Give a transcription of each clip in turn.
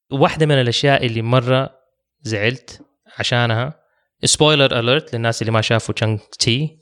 واحدة من الأشياء اللي مرة زعلت عشانها سبويلر أليرت للناس اللي ما شافوا تشانغ تي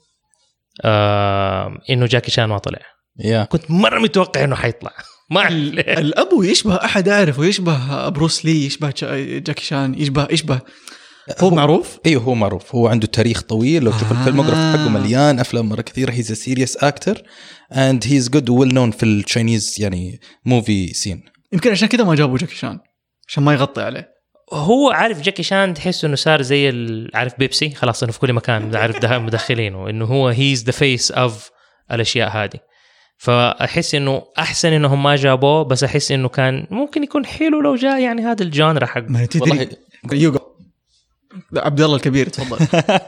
إنه جاكي شان ما طلع. كنت مرة متوقع إنه حيطلع. ما الأبو يشبه أحد أعرفه، يشبه بروس لي، يشبه جاكي شان، يشبه هو معروف. ايوه هو معروف، هو عنده تاريخ طويل. لو تشوف الفيلموغرافي حقه مليان افلام مره كثيره. هيز سيريس اكتر اند هيز جود ويل نون في التشاينيز يعني موفي سين. يمكن عشان كده ما جابوا جاكي شان عشان ما يغطي عليه. هو عارف جاكي شان تحس انه صار زي عارف بيبسي خلاص انه في كل مكان عارف ده مدخلينه انه هو هيز ذا فيس اوف الاشياء هذه. فاحس انه احسن انهم ما جابوه، بس احس انه كان ممكن يكون حلو لو جاء يعني هذا الجانرا حق والله. عبد الله الكبير تفضل.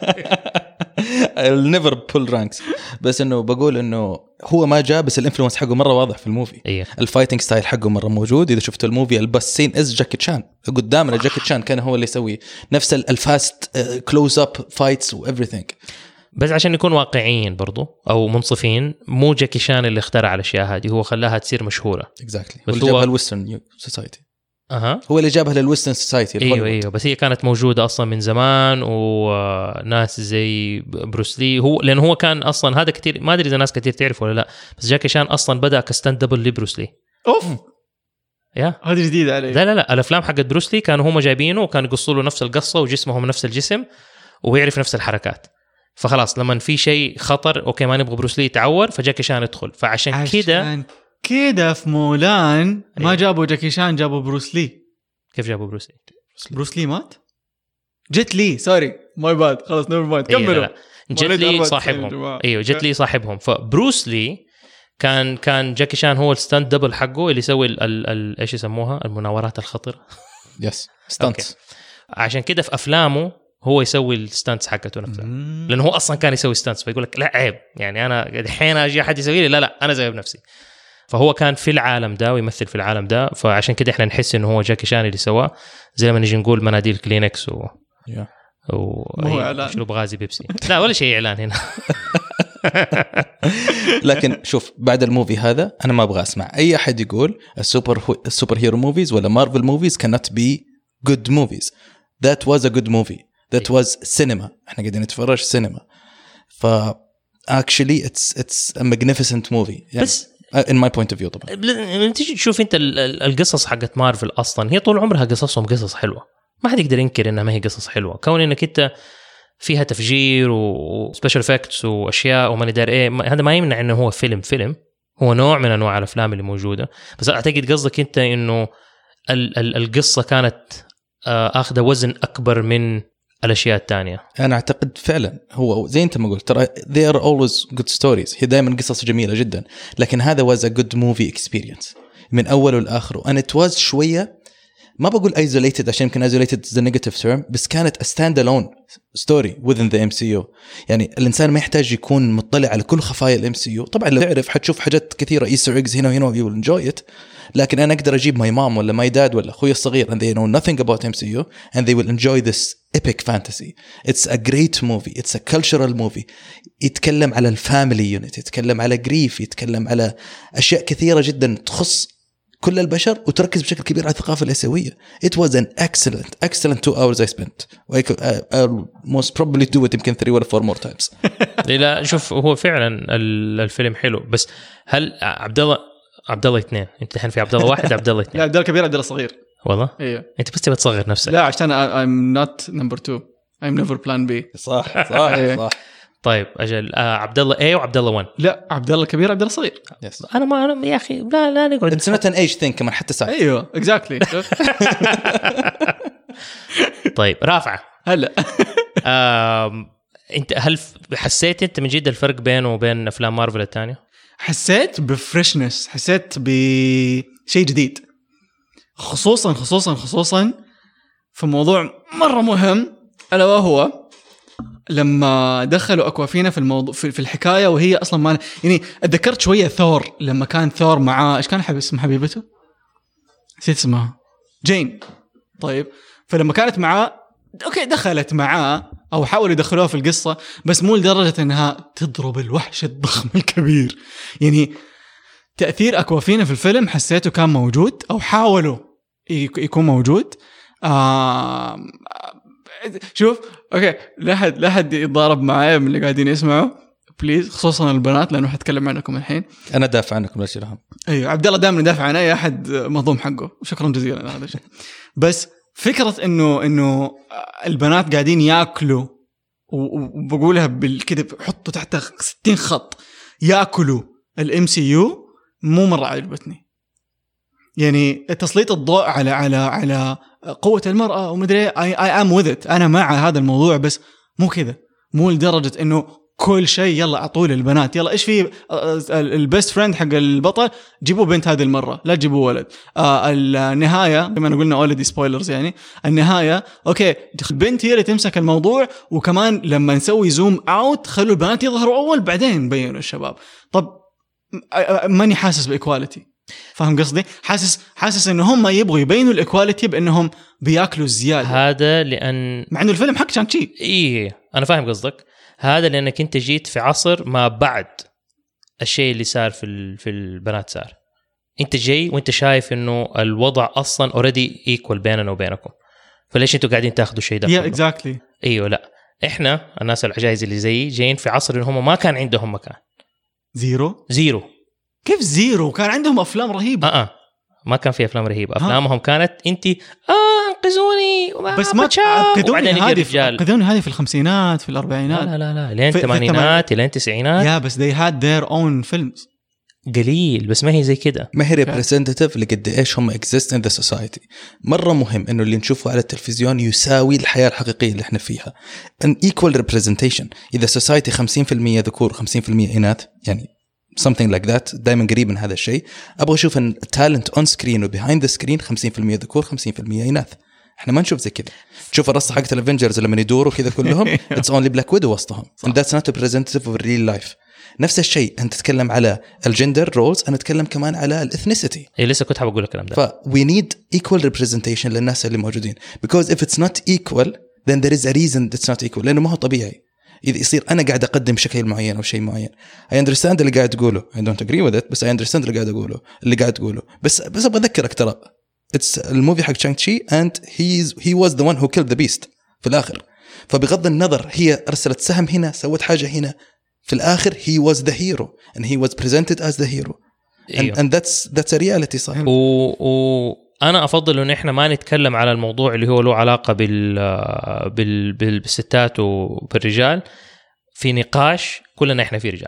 I'll never pull ranks. بس انه بقول انه هو ما جاء، بس الانفلونس حقه مره واضح في الموفي. إيه. الفايتنج ستايل حقه مره موجود. اذا شفتوا الموفي البس سين از جاكي شان قدامنا. جاكي شان كان هو اللي يسوي نفس الفاست كلوز اب فايتس وإيفريثينج. بس عشان نكون واقعيين برضو او منصفين، مو جاكي شان اللي اخترع الاشياء هذه، هو خلاها تصير مشهوره. اكزاكتلي. واللي جابها الويسترن سوسايتي. هو اللي جابها للويسترن سوسايتي. ايوه بس هي كانت موجوده اصلا من زمان، وناس زي بروس لي هو، لانه هو كان اصلا هذا كتير، ما ادري اذا ناس كتير تعرف ولا لا، بس جاكي شان اصلا بدا كستاند دبل لبروس لي. اوف يا هذه جديده علي. لا الافلام حقت بروس لي كانوا هم جايبينه وكانوا يقصوا له نفس القصه وجسمهم نفس الجسم ويعرف نفس الحركات. فخلاص لما في شيء خطر اوكي ما نبغى بروس لي يتعور، فجاكي شان يدخل. فعشان كده في مولان ما جابوا جاكي شان، جابوا بروس لي. كيف جابوا بروس لي؟ بروس لي مات. جيت لي سوري ماي باد خلاص نيفر مايند كملوا. جيت لي صاحبهم. ايوه جيت لي صاحبهم. فبروس لي كان جاكي شان هو الستاند دبل حقه اللي يسوي ايش يسموها المناورات الخطر. يس ستانتس. عشان كده في افلامه هو يسوي الستانتس حقته نفسه، لانه هو اصلا كان يسوي ستانتس. فيقول لك لا عيب يعني انا الحين اجي احد يسوي لي، لا انا زي بنفسي. فهو كان في العالم ده ويمثل في العالم ده، فعشان كده احنا نحس انه هو جاكي شان اللي سواه. زي لما نجي نقول مناديل كلينكس شنو بغازي بيبسي. لا ولا شيء اعلان هنا. لكن شوف بعد الموفي هذا انا ما ابغى اسمع اي احد يقول السوبر هيرو موفيز ولا مارفل موفيز cannot be good movies. That was a good movie. That was cinema. احنا قاعدين نتفرج سينما. actually it's a magnificent movie يعني. بس in my point of view طبعا. لما تيجي تشوف انت القصص حقت مارفل اصلا هي طول عمرها قصصهم قصص حلوه، ما حد يقدر ينكر انها ما هي قصص حلوه. كون انك انت فيها تفجير وسبيشال افكتس واشياء وما ندري ايه، هذا ما يمنع انه هو فيلم هو نوع من انواع الافلام اللي موجوده. بس اعتقد قصدك انت انه القصه كانت اخذ وزن اكبر من الاشياء الثانيه. انا اعتقد فعلا هو زي انت ما قلت ترى they are always good stories. هي دائما قصص جميله جدا، لكن هذا was a good movie experience من اوله لاخره. and it was شويه ما بقول isolated عشان يمكن isolated is the negative term، بس كانت a standalone story within the MCU. يعني الإنسان ما يحتاج يكون مطلع على كل خفايا ال MCU. طبعا لو تعرف حتشوف حاجات كثيرة Easter eggs هنا وهنا you will enjoy it. لكن أنا أقدر أجيب my mom ولا my dad ولا أخوي الصغير and they know nothing about MCU and they will enjoy this epic fantasy. It's a great movie. It's a cultural movie. يتكلم على الفاميلي يونت، يتكلم على grief، يتكلم على أشياء كثيرة جدا تخص كل البشر وتركز بشكل كبير على الثقافة الآسيوية. It was an excellent 2 hours I spent. I'll most probably do it يمكن 3 or 4 more times. لا شوف هو فعلا الفيلم حلو، بس هل عبد الله 2 انت الحين في عبد الله 1 عبد الله 2؟ لا عبد الله كبير عبد الله صغير. والله ايوه انت بس تبغى تصغر نفسك. لا عشان I'm not number 2 I'm never plan B. صح. طيب اجل عبد الله A وعبد الله 1. لا عبد الله كبير عبد الله صغير. انا يا اخي لا نقعد It's not an age thing كمان حتى ساعة. ايوه exactly. طيب رافعة هلا انت هل حسيت انت من جد الفرق بينه وبين افلام مارفل الثانيه؟ حسيت بفريشنس، حسيت بشيء جديد، خصوصا في موضوع مره مهم الا وهو لما دخلوا أكوافينا في الموضوع في الحكايه، وهي اصلا ما يعني اتذكرت شويه ثور لما كان ثور معاه ايش كان اسم حبيبته نسيت اسمها جين. طيب فلما كانت معاه اوكي دخلت معاه او حاولوا يدخلوها في القصه، بس مو لدرجه انها تضرب الوحش الضخم الكبير. يعني تاثير أكوافينا في الفيلم حسيته كان موجود او حاولوا يكون موجود. شوف اوكي، لا حد يتضارب معايا من اللي قاعدين يسمعوا بليز، خصوصا البنات لانه حتكلم عنكم الحين. انا دافع عنكم لا شيء. ايوه عبد الله دائما يدافع عن اي احد مظلوم حقه، شكرا جزيلا على هذا الشيء. بس فكره انه البنات قاعدين ياكلوا، وبقولها بالكذا حطوا تحت 60 خط، ياكلوا الMCU، مو مره عجبتني. يعني تسليط الضوء على قوه المراه ومدري I am with it، انا مع هذا الموضوع، بس مو كذا، مو لدرجه انه كل شيء يلا اعطوه للبنات. يلا ايش في البيست فريند حق البطل جيبوا بنت هذه المره، لا تجيبوا ولد. النهايه كما قلنا اولدي سبويلرز، يعني النهايه اوكي البنت هي اللي تمسك الموضوع، وكمان لما نسوي زوم اوت خلوا البنات يظهروا اول بعدين بينوا الشباب. طب ماني حاسس بايكواليتي، فاهم قصدي؟ حاسس انه هم يبغوا يبينوا الايكواليتي بانهم بياكلوا الزياده. هذا لان مع انه الفيلم حق شانغ-تشي. ايه انا فاهم قصدك. هذا لانك انت جيت في عصر ما بعد الشيء اللي صار في البنات صار. انت جاي وانت شايف انه الوضع اصلا اوريدي ايكوال بيننا وبينكم، فليش انتوا قاعدين تاخذوا الشيء ده؟ يا اكزاكتلي. ايوه لا، احنا الناس العجائز اللي زي جايين في عصر ان هم ما كان عندهم مكان. زيرو. كيف زيرو؟ كان عندهم افلام رهيبه. ما كان في افلام رهيبه، افلامهم كانت انت انقذوني بس ما انقذوني هذه في الخمسينات في الاربعينات. لا لين الثمانينات لين التسعينات. يا بس they had their own films قليل، بس ما هي زي كده، ما هي representative لقد ايش هم exist in the society. مره مهم انه اللي نشوفه على التلفزيون يساوي الحياه الحقيقيه اللي احنا فيها. an equal representation. اذا society 50% ذكور 50% اناث، يعني something like that، دائما قريب من هذا الشيء. ابغى اشوف ان talent on screen و behind the screen 50% ذكور 50% اناث. احنا ما نشوف زي كده. تشوف الرصه حقت الافنجرز لما يدوروا كذا كلهم it's only black widow وسطهم and that's not a representative of real life. نفس الشيء انت تتكلم على الجندر رولز، انا اتكلم كمان على الاثنيسيتي. لسه كنت حابب اقول الكلام ده. ف we need equal representation للناس اللي موجودين because if it's not equal then there is a reason it's not equal، لانه ما هو طبيعي إذا يصير أنا قاعد أقدم شكل معين أو شيء معين. I understand اللي قاعد تقوله، I don't agree with it، بس I understand اللي قاعد تقوله. بس أبغى أذكرك ترى it's الموفي حق شانغ-تشي and he was the one who killed the beast في الآخر. فبغض النظر هي أرسلت سهم هنا، سوت حاجة هنا، في الآخر he was the hero and he was presented as the hero and that's a reality صحيح. أنا أفضل إن إحنا ما نتكلم على الموضوع اللي هو له علاقة بالستات وبالرجال في نقاش كلنا إحنا في رجال.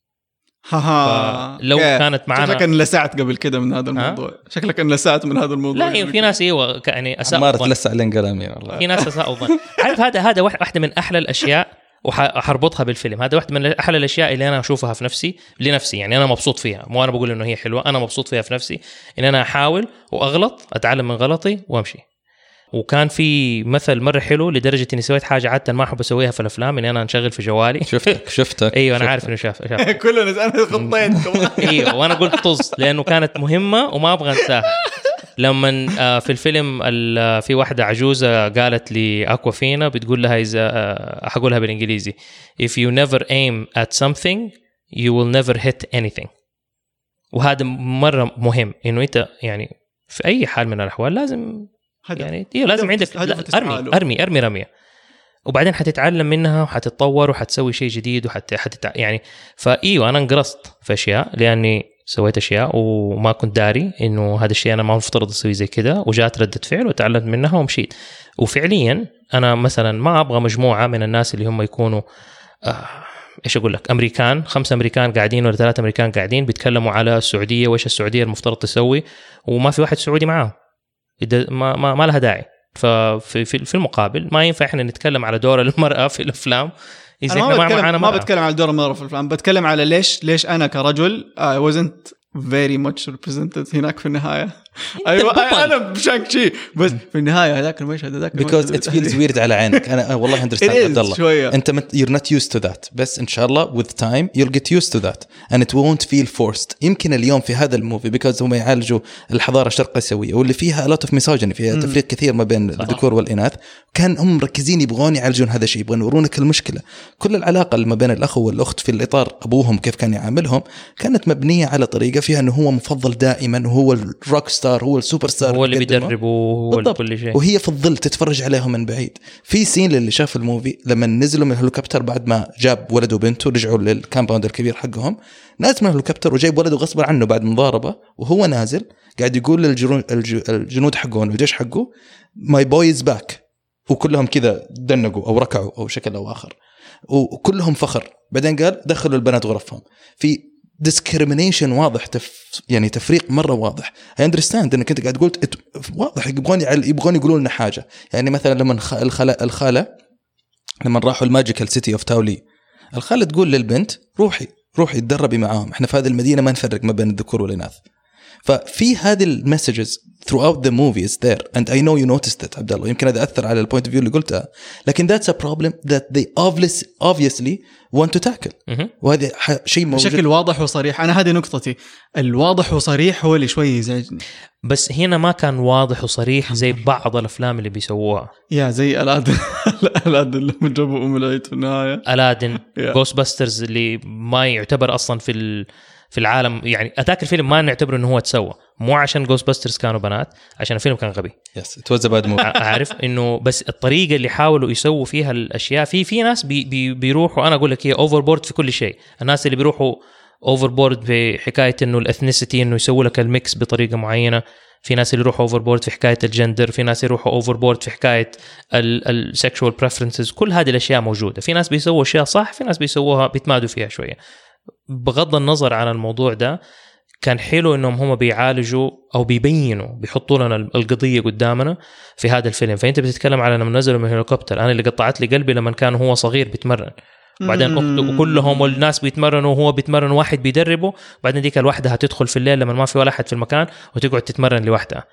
لو كانت معنا شكلك أن لسعت قبل كده من هذا الموضوع. شكلك أن لسعت من هذا الموضوع. لا في ناس يعني أساء ما تلسع لين قلمي والله. في ناس أساء ظن. عارف هذا واحدة من أحلى الأشياء، وحربطها بالفيلم. هذا واحدة من أحلى الأشياء اللي أنا أشوفها في نفسي لنفسي، يعني أنا مبسوط فيها، مو أنا بقول إنه هي حلوة، أنا مبسوط فيها في نفسي، إن أنا أحاول وأغلط، أتعلم من غلطي وأمشي. وكان في مثل مرة حلو لدرجة إني سويت حاجة عادة ما أحب أسويها في الأفلام، إن أنا أنشغل في جوالي. شفتك أيوة أنا عارف إنه شاف كلنا أنا خطيت. أيوة وأنا قلت طز لأنه كانت مهمة وما أبغى أنساها. لما في الفيلم في واحدة عجوزة قالت لي أكوافينا، بتقول لها هقولها بالإنجليزي if you never aim at something you will never hit anything. وهذا مرة مهم، إنه أنت يعني في أي حال من الأحوال لازم يعني لازم عندك أرمي رمية، وبعدين حتتعلم منها وحتتطور وحتسوي شيء جديد يعني. فأيوة أنا انقرصت في أشياء لأني سويت أشياء وما كنت داري إنه هذا الشيء أنا ما مفترض أسوي زي كده، وجات ردة فعل وتعلمت منها ومشيت. وفعليا أنا مثلا ما أبغى مجموعة من الناس اللي هم يكونوا إيش أقول لك أمريكان، 5 أمريكان قاعدين ولا 3 أمريكان قاعدين بيتكلموا على السعودية وإيش السعودية المفترض تسوي، وما في واحد سعودي معاهم. ما لها داعي. في المقابل ما ينفع إحنا نتكلم على دور المرأة في الأفلام. أنا ما بتكلم على دور المرأة في الأفلام، بتكلم على ليش أنا كرجل I wasn't very much represented هناك في النهاية. أيوة أنا بشانغ-تشي، بس في النهاية هذاك المشهد هذاك because it feels weird على عينك. أنا والله understand عبد الله، أنت you're not used to that، بس إن شاء الله with time you'll get used to that and it won't feel forced. يمكن اليوم في هذا الموفي because هم يعالجوا الحضارة الشرق آسيوية واللي فيها a lot of misogyny، فيها تفريق كثير ما بين الذكور والإناث، كان هم مركزين يبغون يعالجون هذا الشيء، يبغون يورونك المشكلة. كل العلاقة اللي ما بين الأخ والأخت في الإطار أبوهم كيف كان يعاملهم كانت مبنية على طريقة فيها أنه هو مفضل دائما وهو الروك ستار، هو السوبر ستار، هو اللي بيدربه، هو كل شيء، وهي في الظل تتفرج عليهم من بعيد. في سين اللي شاف الموفي لما نزلوا من الهليكوبتر بعد ما جاب ولده وبنته رجعوا للكامباوند الكبير حقهم، نازل من الهليكوبتر وجايب ولده غصبا عنه بعد مضاربة، وهو نازل قاعد يقول للجنود حقهم والجيش حقه my boy is back، وكلهم كذا دنقوا أو ركعوا أو شكل أو آخر، وكلهم فخر. بعدين قال دخلوا البنات غرفهم. في discrimination واضح، يعني تفريق مرة واضح. I understand انك انت قاعد قلت واضح يبغون يقولوا لنا حاجة. يعني مثلا لما الخالة لما راحوا الماجيكال سيتي اوف تاولي، الخالة تقول للبنت روحي تدربي معاهم، احنا في هذه المدينة ما نفرق ما بين الذكور والإناث. ففي هذه المسجز throughout the movie is there and I know you noticed it عبد الله. يمكن هذا أثر على البوينت اوف فيو اللي قلتها، لكن that's a problem that they obviously want to tackle. وهذا شيء موجود بشكل واضح وصريح. أنا هذه نقطتي، الواضح وصريح هو اللي شوي يزعجني. بس هنا ما كان واضح وصريح زي بعض الأفلام اللي بيسووها، زي ألادن اللي جابوا العيد في النهاية، ألادن، غوست باسترز اللي ما يعتبر أصلا في العالم، يعني أتاك الفيلم ما نعتبره إنه هو تسوى، مو عشان غوست باسترز كانوا بنات، عشان الفيلم كان غبي. it was a bad movie. عارف إنه بس الطريقة اللي حاولوا يسووا فيها الأشياء، في ناس بيروحوا، أنا أقول لك هي overboard في كل شيء. الناس اللي بيروحوا overboard في حكاية إنه الإثنيسيتي، إنه يسووا لك الميكس بطريقة معينة. في ناس اللي يروحوا overboard في حكاية الجندر، في ناس يروحوا overboard في حكاية السexual preferences. كل هذه الأشياء موجودة. في ناس بيسووا أشياء صح، في ناس بيسووها بيتمادوا فيها شوية. بغض النظر عن الموضوع ده، كان حلو إنهم هم بيعالجوا أو بيبينوا، بيحطوا لنا القضية قدامنا في هذا الفيلم. فأنت بتتكلم على لما نزلوا من الهليكوبتر، أنا اللي قطعت لي قلبي لما كان هو صغير بيتمرن، وبعدين أخته وكلهم والناس بيتمرنوا وهو بيتمرن، واحد بيدربه، بعدين ديك الواحدة هتدخل في الليل لما ما في ولا أحد في المكان وتقعد تتمرن لوحدها.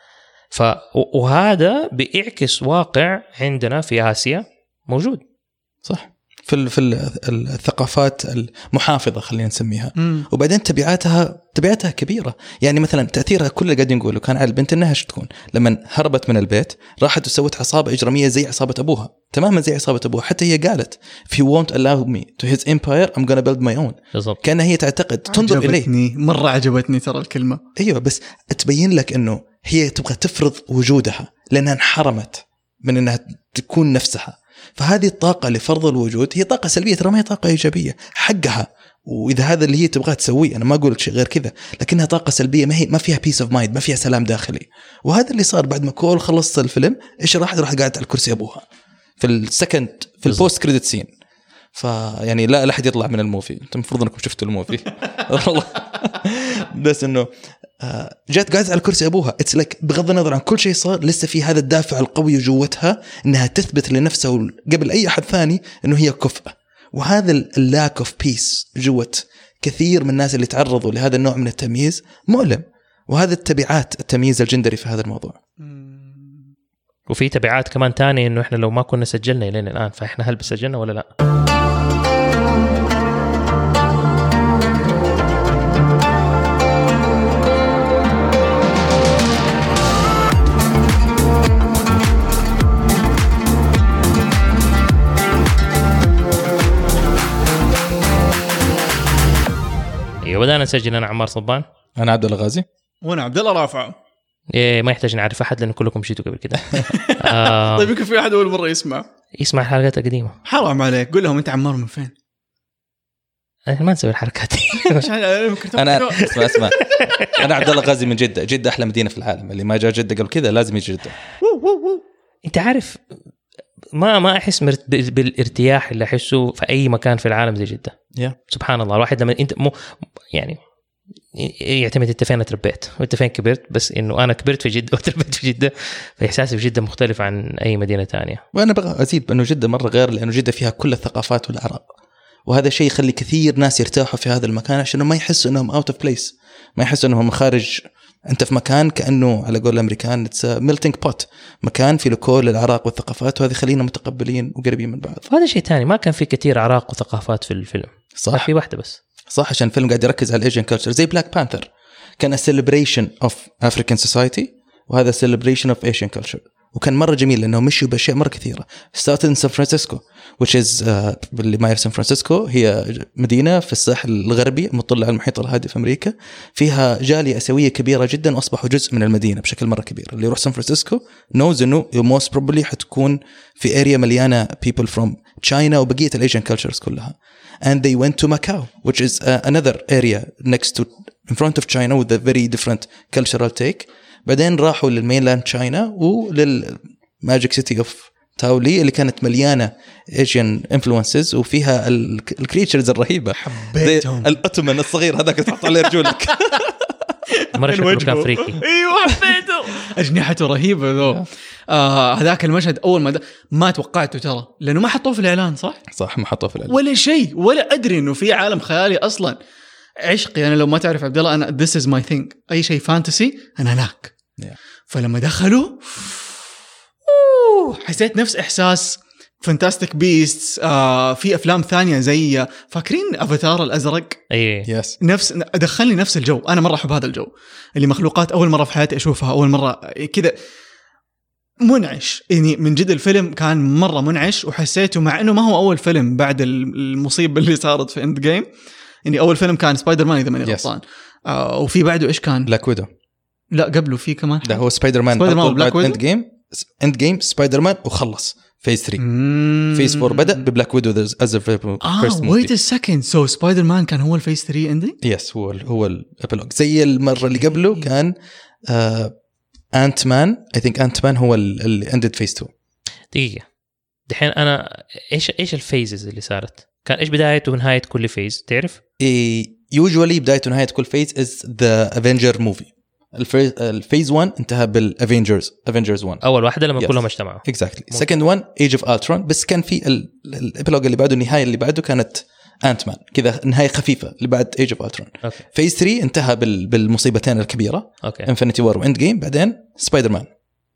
وهذا بيعكس واقع عندنا في آسيا موجود، صح، في الثقافات المحافظة خلينا نسميها. وبعدين تبعاتها كبيرة. يعني مثلا تأثيرها كل اللي قاعدين نقوله كان على البنت إنها تكون لما هربت من البيت راحت وسوت عصابة إجرامية زي عصابة أبوها، تماما زي عصابة أبوها. حتى هي قالت if you won't allow me to his empire I'm gonna build my own. كان هي تعتقد تنظر إليه. مرة عجبتني ترى الكلمة. أيوة، بس تبين لك إنه هي تبغى تفرض وجودها لأنها انحرمت من إنها تكون نفسها. فهذه الطاقة لفرض الوجود هي طاقة سلبية، ترى ما هي طاقة إيجابية حقها. وإذا هذا اللي هي تبغى تسويه، أنا ما أقول شيء غير كذا، لكنها طاقة سلبية، ما فيها peace of mind، ما فيها سلام داخلي. وهذا اللي صار بعد ما كول خلصت الفيلم. إيش راح قاعد على الكرسي أبوها في البوست كريدت سين. فيعني لا أحد يطلع من الموفي، أنت المفروض أنكم شفتوا الموفي والله. بس إنه جات قاعدة على الكرسي أبوها. It's like بغض النظر عن كل شيء صار، لسه في هذا الدافع القوي جوتها إنها تثبت لنفسها قبل أي أحد ثاني إنه هي كفء. وهذا اللاك اوف بيس جوت كثير من الناس اللي تعرضوا لهذا النوع من التمييز مؤلم. وهذا التبعات التمييز الجندري في هذا الموضوع. وفي تبعات كمان تانية إنه إحنا لو ما كنا سجلنا إلينا الآن، فإحنا هل بسجلنا ولا لا؟ بدأنا نسجل. أنا عمار صبان، أنا عبد الله غازي، وأنا عبد الله رافع. ما يحتاج نعرف أحد لأن كلكم جيتوا قبل كده. طيب يمكن في أحد أول مرة يسمع الحلقات القديمة. حرام عليك، قول لهم أنت عمار من فين. أنا ما نسوي الحركات دي. أنا اسمع أنا عبد الله غازي من جدة أحلى مدينة في العالم. اللي ما جاء جدة قبل كده لازم يجي جدة. أنت عارف ما أحس بالارتياح اللي أحسه في أي مكان في العالم زي جدة. سبحان الله. الواحد لما أنت يعني يعتمد أنت فين تربيت وأنت فين كبرت، بس إنه أنا كبرت في جدة وتربيت في جدة، فإحساسي في جدة مختلف عن أي مدينة تانية. وأنا بغى أزيد بأنه جدة مرة غير، لأنه جدة فيها كل الثقافات والأعراق، وهذا شيء يخلي كثير ناس يرتاحوا في هذا المكان عشان ما يحسوا أنهم out of place، ما يحسوا أنهم خارج. أنت في مكان كأنه على قول الأمريكان it's a melting pot، مكان في كل الأعراق والثقافات، وهذا يخلينا متقبلين وقريبين من بعض. هذا شيء تاني، ما كان في كثير أعراق وثقافات في الفيلم، صح، في واحدة بس. صح، عشان الفيلم قاعد يركز على الإيجين كلتشر. زي بلاك بانثر كان celebration of African society، وهذا celebration of Asian culture. وكان مرة جميل لأنه مشوا بأشياء مرة كثيرة. started in San Francisco which is اللي ما يعرف سان فرانسيسكو هي مدينة في الساحل الغربي مطلة على المحيط الهادي في أمريكا، فيها جالية آسيوية كبيرة جدا وأصبحوا جزء من المدينة بشكل مرة كبير. اللي يروح سان فرانسيسكو knows إنه most probably حتكون في area مليانة people from China وبقية الأيجن cultures كلها. and they went to Macau which is another area next to in front of China with a very different cultural take. بعدين راحوا للمينلاند تشاينا وللماجيك سيتي اوف تاولي اللي كانت مليانه ايجن انفلونسز وفيها الكريتشرز الرهيبه. حبيتهم الأتمن الصغير هذاك تحط عليه رجولك مره شكله كان فريكي. ايوه حبيته اجنحته رهيبه ذو. هذاك المشهد اول ما توقعته ترى لانه ما حطوه في الاعلان. صح ما حطوه في الاعلان ولا شيء ولا ادري انه في عالم خيالي اصلا. عشقي انا لو ما تعرف عبد الله انا this is my thing اي شيء فانتسي انا هناك. فلما دخلوا حسيت نفس احساس فانتاستيك بيستس. في افلام ثانيه زي فاكرين افاتار الازرق؟ اي نفس دخلني نفس الجو. انا مره احب هذا الجو اللي مخلوقات اول مره في حياتي اشوفها اول مره كذا منعش. يعني من جد الفيلم كان مره منعش وحسيته مع انه ما هو اول فيلم بعد المصيبه اللي صارت في اند جيم. يعني اول فيلم كان سبايدر مان اذا ماني غلطان. وفي بعده ايش كان؟ بلاك ويدو. لا قبله في كمان. ده هو سبايدر مان بعد اند جيم سبايدر مان وخلص فيز 3. فيز 4 بدأ ببلاك ويدو as a first movie. wait a second so سبايدر مان كان هو الفيز 3 اندي؟ يس هو الابيلوج. زي المرة اللي قبله كان انت مان I think انت مان هو اللي ended فيز 2. دقيقة دحين أنا إيش الفيزز اللي صارت؟ كان إيش بداية ونهاية كل فيز تعرف؟ usually بداية ونهاية كل فيز is the Avenger movie. الفيز 1 انتهى بالافنجرز 1 اول واحده لما كلهم اجتمعوا. exactly. second one Age of Ultron بس كان في الابيلوج اللي بعده النهايه اللي بعده كانت انت مان كذا نهايه خفيفه اللي بعد Age of Ultron. فيز 3 انتهى بالمصيبتين الكبيره Infinity War وإند جيم بعدين سبايدر مان.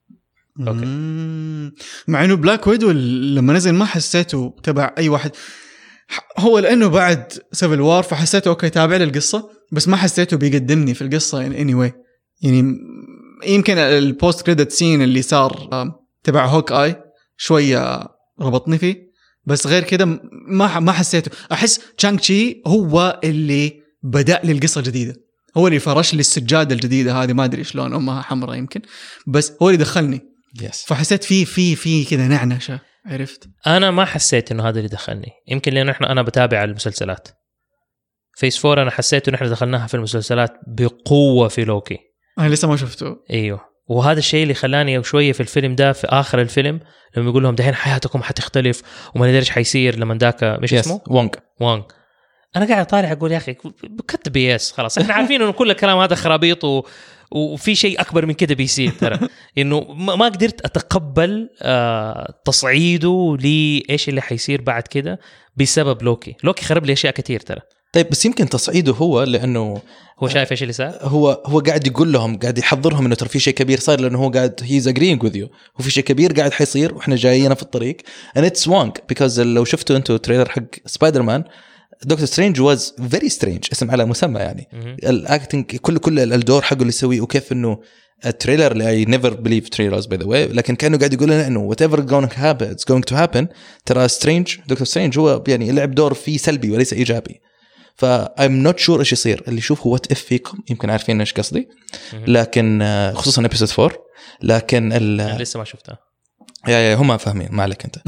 مع انه بلاك ويدو لما نزل ما حسيته تبع اي واحد. هو لانه بعد سيفل وار فحسيته اوكي تابع للقصه بس ما حسيته بيقدمني في القصه anyway. يعني يمكن البوست كريدت سين اللي صار تبع هوك آي شوية ربطني فيه بس غير كده ما حسيته. أحس تشانغ تشي هو اللي بدأ لي القصة الجديدة، هو اللي فرش لي السجادة الجديدة هذه ما أدري شلون أمها حمراء يمكن بس هو اللي دخلني. فحسيت في كده نعنشة. عرفت أنا ما حسيت إنه هذا اللي دخلني يمكن لأنه أنا بتابع المسلسلات. فيس 4 أنا حسيت إنه إحنا دخلناها في المسلسلات بقوة في لوكي. أنا لسه ما شفته. أيوه وهذا الشيء اللي خلاني شوية في الفيلم ده في آخر الفيلم لما يقول لهم دحين حياتكم حتختلف وما ندري إيش حيصير لما داك مش اسمه وانغ. أنا قاعد طالع أقول يا أخي كتب بيس خلاص إحنا عارفين إنه كل الكلام هذا خرابيط وفي شيء أكبر من كده بيصير ترى. إنه ما قدرت أتقبل تصعيده لإيش اللي حيصير بعد كده بسبب لوكي خرب لي أشياء كتير ترى. طيب بس يمكن تصعيده هو لأنه هو شايف ايش اللي صار. هو قاعد يقول لهم قاعد يحضرهم انه ترى في شيء كبير صار لانه هو قاعد هيز اجرينج وذ يو وفي شيء كبير قاعد حيصير واحنا جايين في الطريق and it's wrong because لو شفتوا انتوا تريلر حق سبايدر مان دكتور سترينج واز فيري سترينج اسم على مسمى يعني الاكتنج كل الدور حقه اللي يسويه وكيف انه التريلر اللي I never believe trailers by the way لكن كانوا قاعد يقول لنا انه whatever going to happen ترى سترينج دكتور سترينج هو يعني لعب دور فيه سلبي وليس ايجابي. I'm not sure إيش يصير. اللي يشوف هو what if فيكم يمكن عارفين إيش قصدي لكن خصوصا episode 4 لكن لسه ما شفتها يا هم فاهمين ما عليك أنت.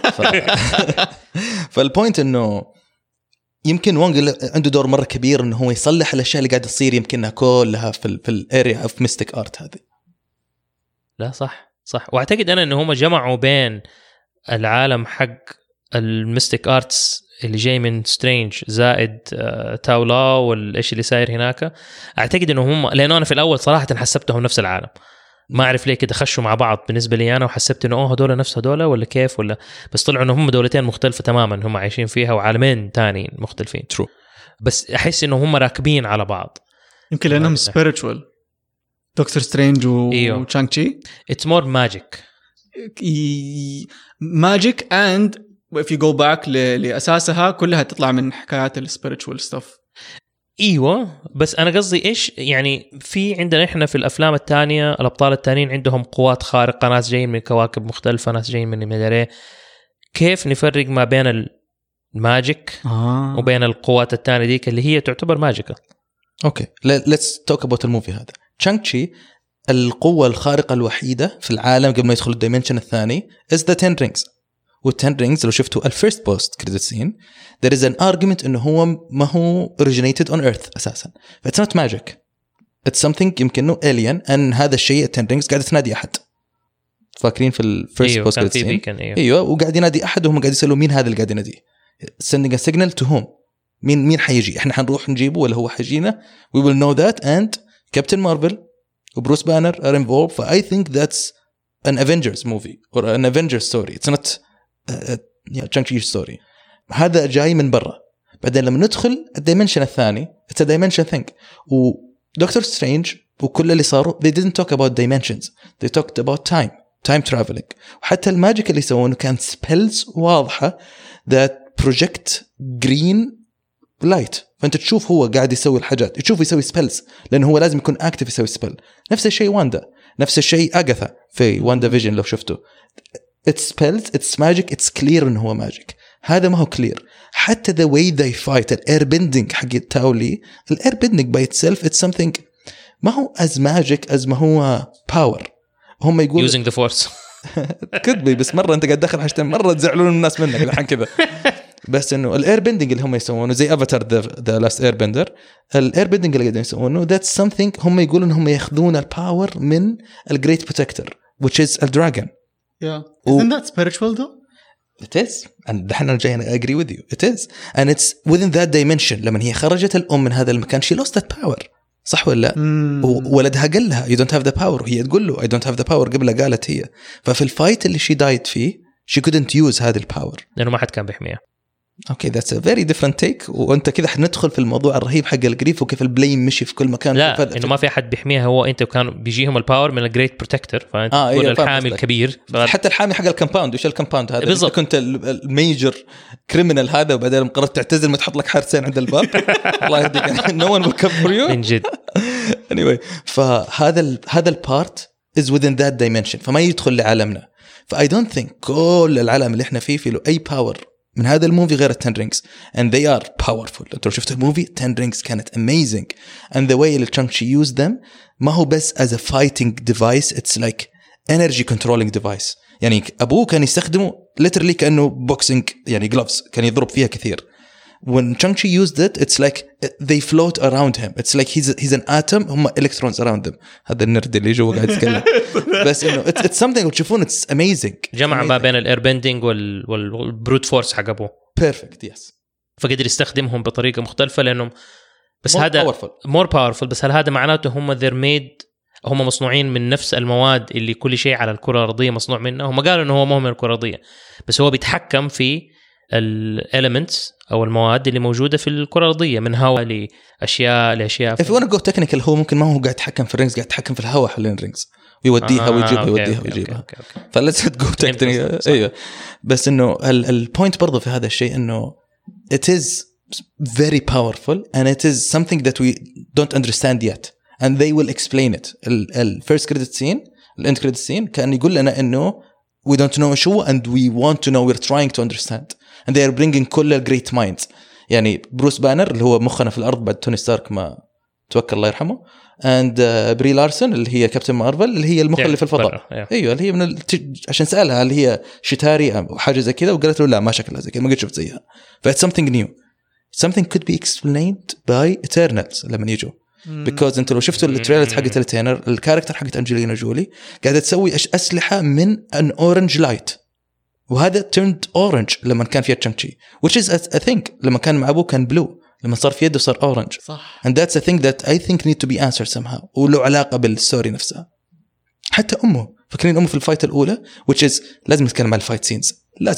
فالبوينت إنه يمكن وانغ عنده دور مرة كبير إنه هو يصلح الأشياء اللي قاعدة تصير يمكنها كلها في الاريا of mystic art هذه. لا صح وأعتقد أنا إنه هم جمعوا بين العالم حق الميستيك آرتس اللي جاي من سترينج زائد تاولا والإيش اللي صاير هناك. أعتقد إنه هم لأنه أنا في الأول صراحة حسبتهم نفس العالم ما أعرف ليه كده خشوا مع بعض بالنسبة لي أنا وحسبت إنه هدول نفس هدول ولا كيف ولا بس طلعوا إنه هم دولتين مختلفة تماما هم عايشين فيها وعالمين تاني مختلفين. True. بس أحس إنه هم راكبين على بعض يمكن لأنهم spiritual دكتور سترينج وتشانغ تشي. It's more magic and if you go back لأساسها كلها تطلع من حكايات الspiritual stuff. ايوه بس انا قصدي ايش يعني في عندنا احنا في الافلام الثانيه الابطال الثانيين عندهم قوات خارقه ناس جايين من كواكب مختلفه ناس جايين من مدري كيف نفرق ما بين الماجيك وبين القوات الثانيه ديك اللي هي تعتبر ماجيكا اوكي let's talk about الموفي هذا تشانغ-تشي القوة الخارقة الوحيدة في العالم قبل ما يدخل الدايمنشن الثاني is the 10 rings وال10 rings لو شفتوا الفيرست بوست credit scene there is an argument إنه هو ما هو originated on earth أساسا it's not magic it's something يمكنه alien أن هذا الشيء 10 rings قاعد تنادي أحد فاكرين في الفيرست بوست credit scene أيوة وقاعد ينادي أحد وهم قاعد يسألوا مين هذا اللي قاعد يناديه sending a signal to whom مين حيجي إحنا حنروح نجيبه ولا هو حيجينا we will know that and Captain Marvel وبروس بانر are involved so I think that's an Avengers movie or an Avengers story it's not Shang-Chi story هذا جاي من برا بعدين لما ندخل الدايمنشن الثاني it's a dimension thing ودكتور سترينج وكل اللي صاروا they didn't talk about dimensions they talked about time traveling وحتى الماجيك اللي يسوونه كان spells واضحة that project green light فأنت تشوف هو قاعد يسوي الحاجات تشوف يسوي سبيلز لأنه هو لازم يكون أكتف يسوي سبيل نفس الشيء واندا نفس الشيء أغاثا في واندا فيجن لو شفته it's spells it's magic it's clear إنه هو magic هذا ما هو clear حتى the way they fight air bending حق تاولي air bending by itself it's something ما هو as magic as ما هو power هم يقولوا using the force could be بس مرة أنت قاعد داخل حاجتين مرة تزعلون الناس منك الحين كذا بس انه الاير بندنج اللي هم يسوونه زي افاتار ذا لاست اير بندر الاير بندنج اللي قاعدين يسوونه ذاتس سمثينج هم يقولون انهم ياخذون الباور من الجريت بروتكتور which is a dragon isn't that spiritual though it is and دحين جاي I agree with you it is and it's within that dimension لما هي خرجت الام من هذا المكان she lost that power صح ولا لا وولدها قال لها you don't have the power وهي تقول له I don't have the power قبل قالت هي ففي الفايت اللي she died فيه she couldn't use هذا الباور لانه ما حد كان بيحميها اوكي that's a very different take وانت كده حندخل في الموضوع الرهيب حق الجريف وكيف البليم مشي في كل مكان لا انه ما في احد بيحميها هو انت وكان بيجيهم الباور من الجريت بروتكتور فانت تقول الحامي الكبير حتى الحامي حق الكمباوند وش الكمباوند هذا بالضبط. كنت الميجر كريمنال هذا وبعدين قررت تعتزل ما تحط لك حارسين عند الباب الله يهديك no one will come for you من جد anyway فهذا البارت is within that dimension فما يدخل لعالمنا I don't think كل العالم اللي احنا فيه له أي power من هذا الموفي غير 10 rings and they are powerful لو شفت الموفي 10 rings كانت amazing and the way اللي Shang-Chi used them ما هو بس as a fighting device it's like energy controlling device يعني أبوه كان يستخدمه literally كأنه boxing يعني gloves كان يضرب فيها كثير when Shang-Chi used it it's like they float around him it's like he's an atom هم electrons around them هذا النرد اللي جوا قاعد يتكلم بس إنه it's something وتشوفون it's amazing جمع ما بين الاير بندنج والبروت فورس حق ابوه perfect yes فقدر يستخدمهم بطريقه مختلفه لانهم بس more هذا powerful. more powerful بس هل هذا معناته هم they're made هم مصنوعين من نفس المواد اللي كل شيء على الكره الارضيه مصنوع منه هم قالوا انه هو مو من الكره الارضيه بس هو بيتحكم في الاليمنتس او المواد اللي موجوده في الكره الارضيه من هواء لاشياء if you want to go technical هو ممكن ما هو قاعد يتحكم في الرينجز قاعد يتحكم في الهواء حوالين الرينجز ويوديها ويجيبها يوديها ويجيبها فليتس جو تكنيكال ايوه بس انه البوينت برضه في هذا الشيء انه it is very powerful and it is something that we don't understand yet and they will explain it first credit scene end credit scene كان يقول لنا انه we don't know شو and we want to know we're trying to understand and they are bringing كل great minds يعني بروس بانر اللي هو مخنا في الأرض بعد توني ستارك ما توكل الله يرحمه and بري لارسون اللي هي كابتن مارفل اللي هي المخ اللي في الفضاء أيوة اللي هي من عشان سألها اللي هي شتاري أو حاجة زي كذا وقالت له لا ما شكلها زي كذا ما قد شفت زيها فit's something new something could be explained by Eternals لما يجوا because انت لو شفتوا التريلرز حقت التينر الكاركتر حقت أنجلينا جولي قاعدة تسوي أسلحة من an orange light وهذا turned orange لما كان فيها Shang-Chi which is a thing لما كان مع أبوه كان blue لما صار في يده صار orange صح and that's a thing that I think need to be answered somehow وله علاقة بالستوري نفسها حتى أمه فاكرين أمه في الفايت الأولى which is لازم نتكلم عن الفايت سينز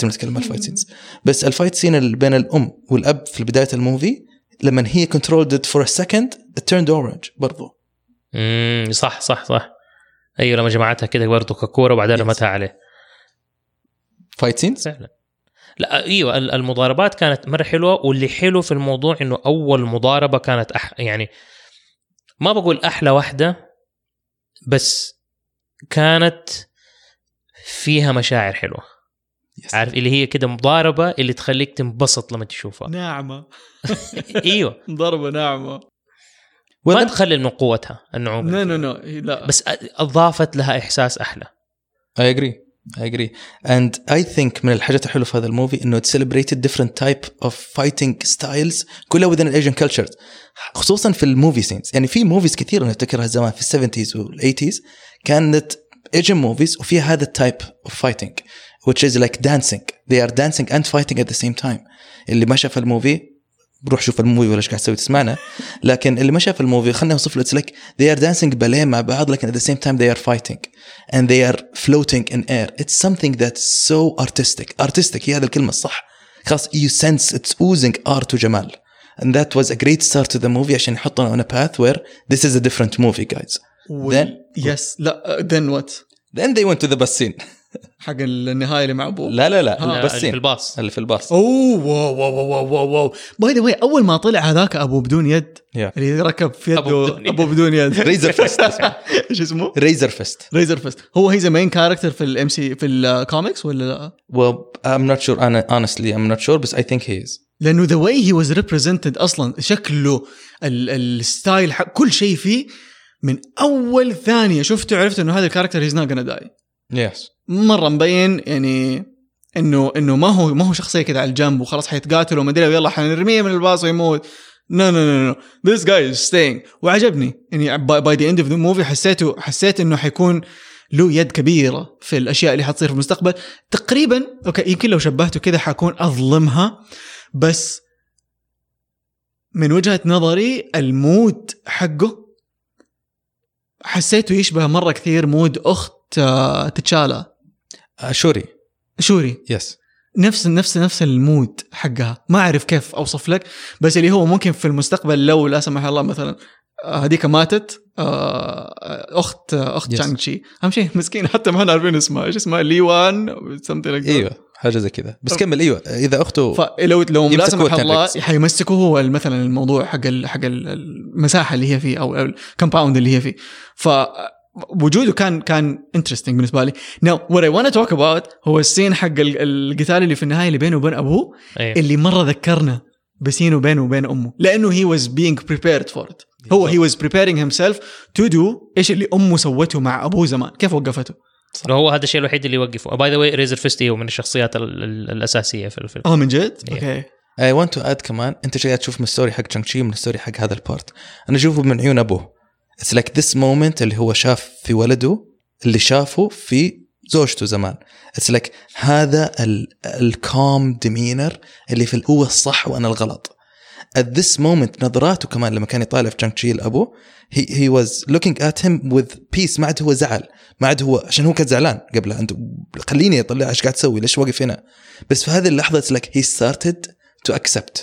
بس الفايت سين بين الأم والأب في بداية الموفي لما هي controlled it for a second it turned orange برضو صح أيوة لما جمعتها كده برضو ككورة وبعدين رمتها عليه فايت سينز لا ايوه المضاربات كانت مره حلوه، واللي حلو في الموضوع انه اول مضاربه كانت يعني ما بقول احلى واحده، بس كانت فيها مشاعر حلوه. عارف اللي هي كده مضاربه اللي تخليك تنبسط لما تشوفها. ناعمه. ايوه ضربه ناعمه ما تقلل من قوتها النعومه. لا بس اضافت لها احساس احلى. I agree and I think من الحاجات الحلوة في هذا الموفي إنه it celebrated different type of fighting styles كلها within the Asian culture، خصوصا في الموفي سينز. يعني في موفيز كثيرة نفتكرها زمان في ال70s وال80s كانت Asian movies وفيها هذا type of fighting which is like dancing. They are dancing and fighting at the same time. اللي ما شاف الموفي بروح شوف الموفي ولا ايش قاعد تسوي تسمعنا. لكن اللي ما شاف الموفي خلنا نوصف له it's like they are dancing ballet مع بعض لكن at the same time they are fighting and they are floating in air. It's something that's so artistic هي هذا الكلمة الصح. خلاص you sense it's oozing art وجمال. And that was a great start to the movie عشان يحطنا on a path where this is a different movie guys. Then yes لا then what then they went to the bus scene حق النهاية اللي مع أبوه. لا بس اللي في الباص اوه واو باي ذا واي اول ما طلع هذاك ابو بدون يد اللي ركب في يده ابو بدون يد ريزر فيست ايش اسمه ريزر فيست هو هي مين كاركتر في الام سي في الكوميكس ولا لا؟ well I'm not sure أنا honestly I'm not sure بس I think he is لانه the way he was represented اصلا شكله الستايل كل شيء فيه من اول ثانية شفته عرفت انه هذا الكاركتر he's not gonna die. yes مرة مبين يعني انه ما هو شخصيه كده على الجنب وخلاص حيتقاتلوا وما ادري يلا حنرميه من الباص ويموت. no this guy is staying. وعجبني يعني by the end of the movie حسيت انه حيكون له يد كبيره في الاشياء اللي حتصير في المستقبل تقريبا. اوكي يمكن لو شبهته كده حكون اظلمها، بس من وجهة نظري المود حقه حسيته يشبه مرة كثير مود أخت تتشالا شوري يس نفس المود حقها. ما أعرف كيف أوصف لك، بس اللي هو ممكن في المستقبل لو لا سمح الله مثلا هذيك ماتت أخت تشانغ تشي أهم شيء مسكين حتى ما نعرفين اسمها إيش اسمها ليوان أيوة حاجة زي كده بس كمل. أيوة إذا أخته فلو لا سمح الله حيمسكوا هو مثلا الموضوع حق المساحة اللي هي فيه أو الكومباوند اللي هي فيه. فوجوده كان interesting بالنسبة لي. Now what I want to talk about هو السين حق القتال اللي في النهاية اللي بينه وبين أبوه اللي مرة ذكرنا بسينه بينه وبين أمه، لأنه he was being prepared for it. هو he was preparing himself to do إيش اللي أمه سوته مع أبوه زمان، كيف وقفته. هو هذا الشيء الوحيد اللي يوقفه. باي ذا واي ريزر فيست هو من الشخصيات الأساسية في الفيلم. من جد؟ اوكي. I want to add كمان انت جاي تشوف من الستوري حق تشانغ تشي من الستوري حق هذا البارت، انا اشوفه من عيون ابوه. It's like this moment اللي هو شاف في ولده اللي شافه في زوجته زمان. It's like هذا الcalm demeanor اللي في هو الصح وانا الغلط. At this moment نظراته كمان لما كان يطالع في تشانغ تشي لأبوه he was looking at him with peace. ما عاد هو زعل، ما عاد هو عشان هو كان زعلان قبله أنت خليني أطلع إيش قاعد تسوي ليش واقف هنا. بس في هذه اللحظة it's like he started to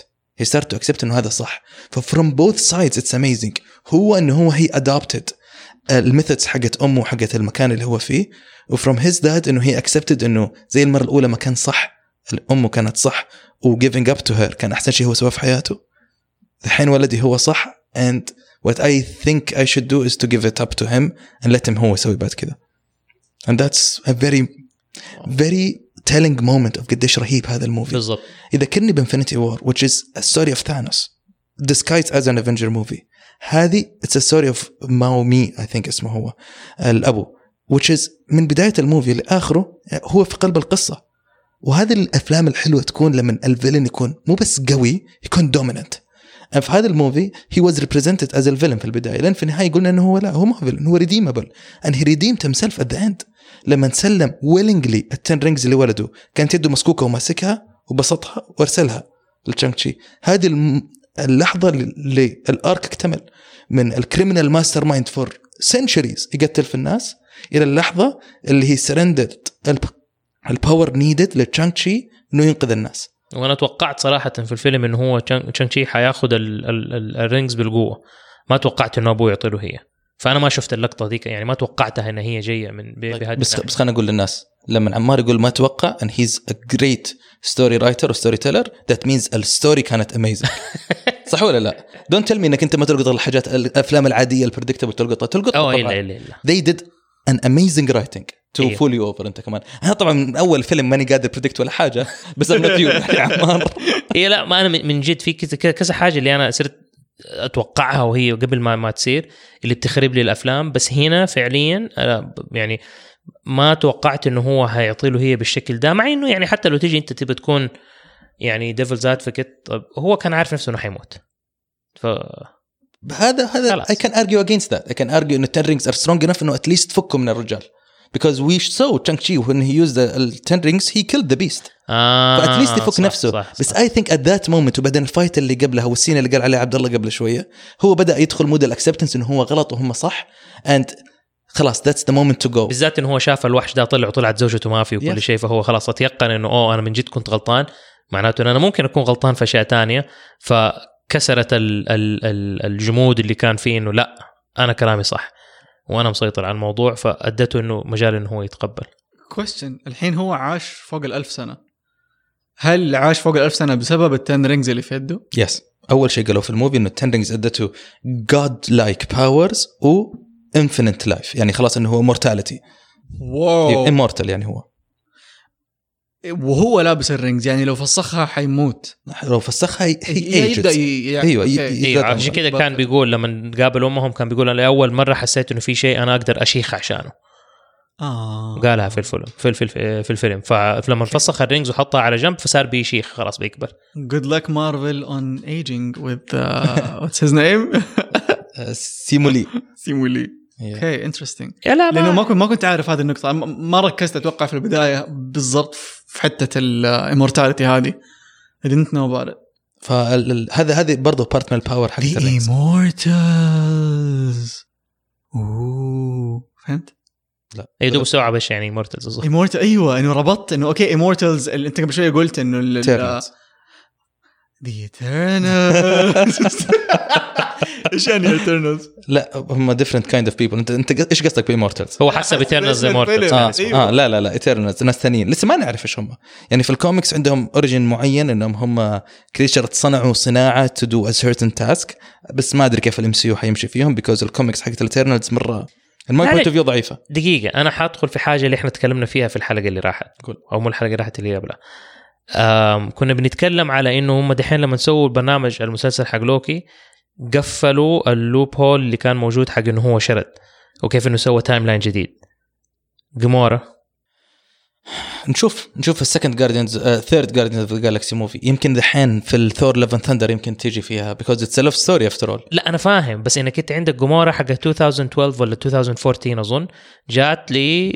accept إنه هذا صح. from both sides it's amazing. هو إنه he adopted الميثودز حقت أمه حقت المكان اللي هو فيه، وfrom his dad إنه he accepted إنه زي المرة الأولى ما كان صح أمه كانت صح و giving up to her كان أحسن شيء هو سواه في حياته. الحين ولدي هو صح and what I think I should do is to give it up to him and let him هو يسوي بعد كذا. and that's a very very telling moment of قديش رهيب هذا الموفي. بالضبط. إذا كني بإنفينيتي وور which is a story of Thanos disguised as an Avenger movie. هذه it's a story of Mao Mi I think اسمه هو الأبو which is من بداية الموفي لآخره هو في قلب القصة. وهذه الأفلام الحلوة تكون لما الفيلن يكون مو بس قوي يكون dominant. في هذا الموفي he was represented as a villain في البداية، لأن في النهاية قلنا أنه هو لا هو ما villain هو redeemable and he redeemed himself at the end لما نسلم willingly التن رينجز اللي ولده كانت يده مسكوكة وماسكها وبسطها وارسلها لتشانغ تشي. هذه اللحظة اللي الارك اكتمل من الكريمنال ماستر مايند فور centuries يقتل في الناس إلى اللحظة اللي هي surrendered الباور needed لتشانغ تشي إنه ينقذ الناس. وانا توقعت صراحه في الفيلم انه هو تشانغ تشي حياخذ الرينجز بالقوه، ما توقعت انه ابوه يعطيه هي. فانا ما شفت اللقطه ذيك يعني ما توقعتها ان هي جايه من بهذا. بس خلينا نقول للناس لما عمار يقول ما توقع and he's a great story writer or storyteller that means الستوري كانت amazing. صح ولا لا؟ don't tell me انك انت ما تلقط الحاجات الافلام العاديه البريدكتبل تلقط لا they did an amazing writing to fool you over. انت كمان انا طبعا من اول فيلم ماني قادر بريدكت ولا حاجه بس I'm not you يا عمار. لا ما انا من جد في كذا حاجه اللي انا صرت اتوقعها وهي قبل ما تصير اللي بتخرب لي الافلام، بس هنا فعليا يعني ما توقعت انه هو هيعطي له هي بالشكل ده، مع انه يعني حتى لو تيجي انت تبي تكون يعني ديفلز ادفوكيت، طب هو كان عارف نفسه انه حيموت. هذا I can argue against that. I can argue إن Ten Rings are strong enough إنه at least تفكه من الرجال because we saw Shang-Chi when he used the Ten Rings he killed the beast. فat least يفك نفسه. صح. بس I think at that moment وبعدين الفايت اللي قبلها والسين اللي قال عليه عبد الله قبل شوية هو بدأ يدخل مود الأكسبتنس إنه هو غلط وهم صح and خلاص that's the moment to go. بالذات إنه هو شاف الوحش ده طلعت زوجته ما في وكل شيء، فهو خلاص اتيقن إنه أنا من جد كنت غلطان، معناته إنه أنا ممكن أكون غلطان في أشياء تانية، فكسرت الجمود اللي كان فيه إنه لا أنا كلامي صح وأنا مسيطر على الموضوع، فأدته إنه مجال إنه هو يتقبل. question الحين هو عاش فوق 1000 سنة، هل عاش فوق 1000 سنة بسبب التن رينجز اللي في يده؟ yes. أول شيء قالوا في الموفي إنه التن رينجز أدته God-like powers و infinite life، يعني خلاص إنه هو mortality. واو immortal يعني هو، وهو لابس الرينجز يعني لو فسخها حيموت، لو فسخها يبدأ أيوة عشان كده كان بيقول لما قابل أمهم كان بيقول أنا أول مرة حسيت إنه في شيء أنا أقدر أشيخ عشانه. قالها في الفيلم في الفيلم، فلما فسخ الرينجز وحطها على جنب فصار بيشيخ خلاص بيكبر. Good luck Marvel on aging with what's his name سيمولي. Okay, interesting. لأنه ما كنت عارف هذه النقطة، ما ركزت أتوقع في البداية بالضبط في حتة الإمورتاليتي هذه. I didn't know about it. هذا برضه part من الباور حق The Immortals. فهمت؟ لا يدوب سوى بس يعني Immortals Immortal أيوة إنه ربطت إنه أوكي Immortals اللي أنت قبل شوية قلت إنه The Eternals. إيش يعني Eternals؟ لا هم different kind of people. أنت إيش قصدك بإمورتالز؟ هو حسب Eternals Immortals. لا Eternals ناس ثانيين لسه ما نعرف إيش هم. يعني في الكوميكس عندهم أوريجين معين إنهم هم كريشر تصنعوا صناعة to do a certain task، بس ما أدري كيف الMCU حيمشي فيهم because الكوميكس حقت Eternals مرة الماي بوينت اوف فيو ضعيفة. دقيقة أنا حادخل في حاجة اللي إحنا تكلمنا فيها في الحلقة اللي راحت أو مو الحلقة اللي راحت اللي قبلها. كنا بنتكلم على إنه هم دحين لما نسووا البرنامج المسلسل حق لوكي قفلوا اللوب هول اللي كان موجود حق إنه هو شرد، وكيف إنه سوى تايم لاين جديد. جمورة نشوف السكند جارديانز ثيرد جارديانز اوف ذا جالاكسي موفي يمكن دحين في الثور ليف اند ثاندر يمكن تيجي فيها because it's a love story after all. لا أنا فاهم، بس إنك أنت عندك جمورة حق 2012 ولا 2014 أظن جات لي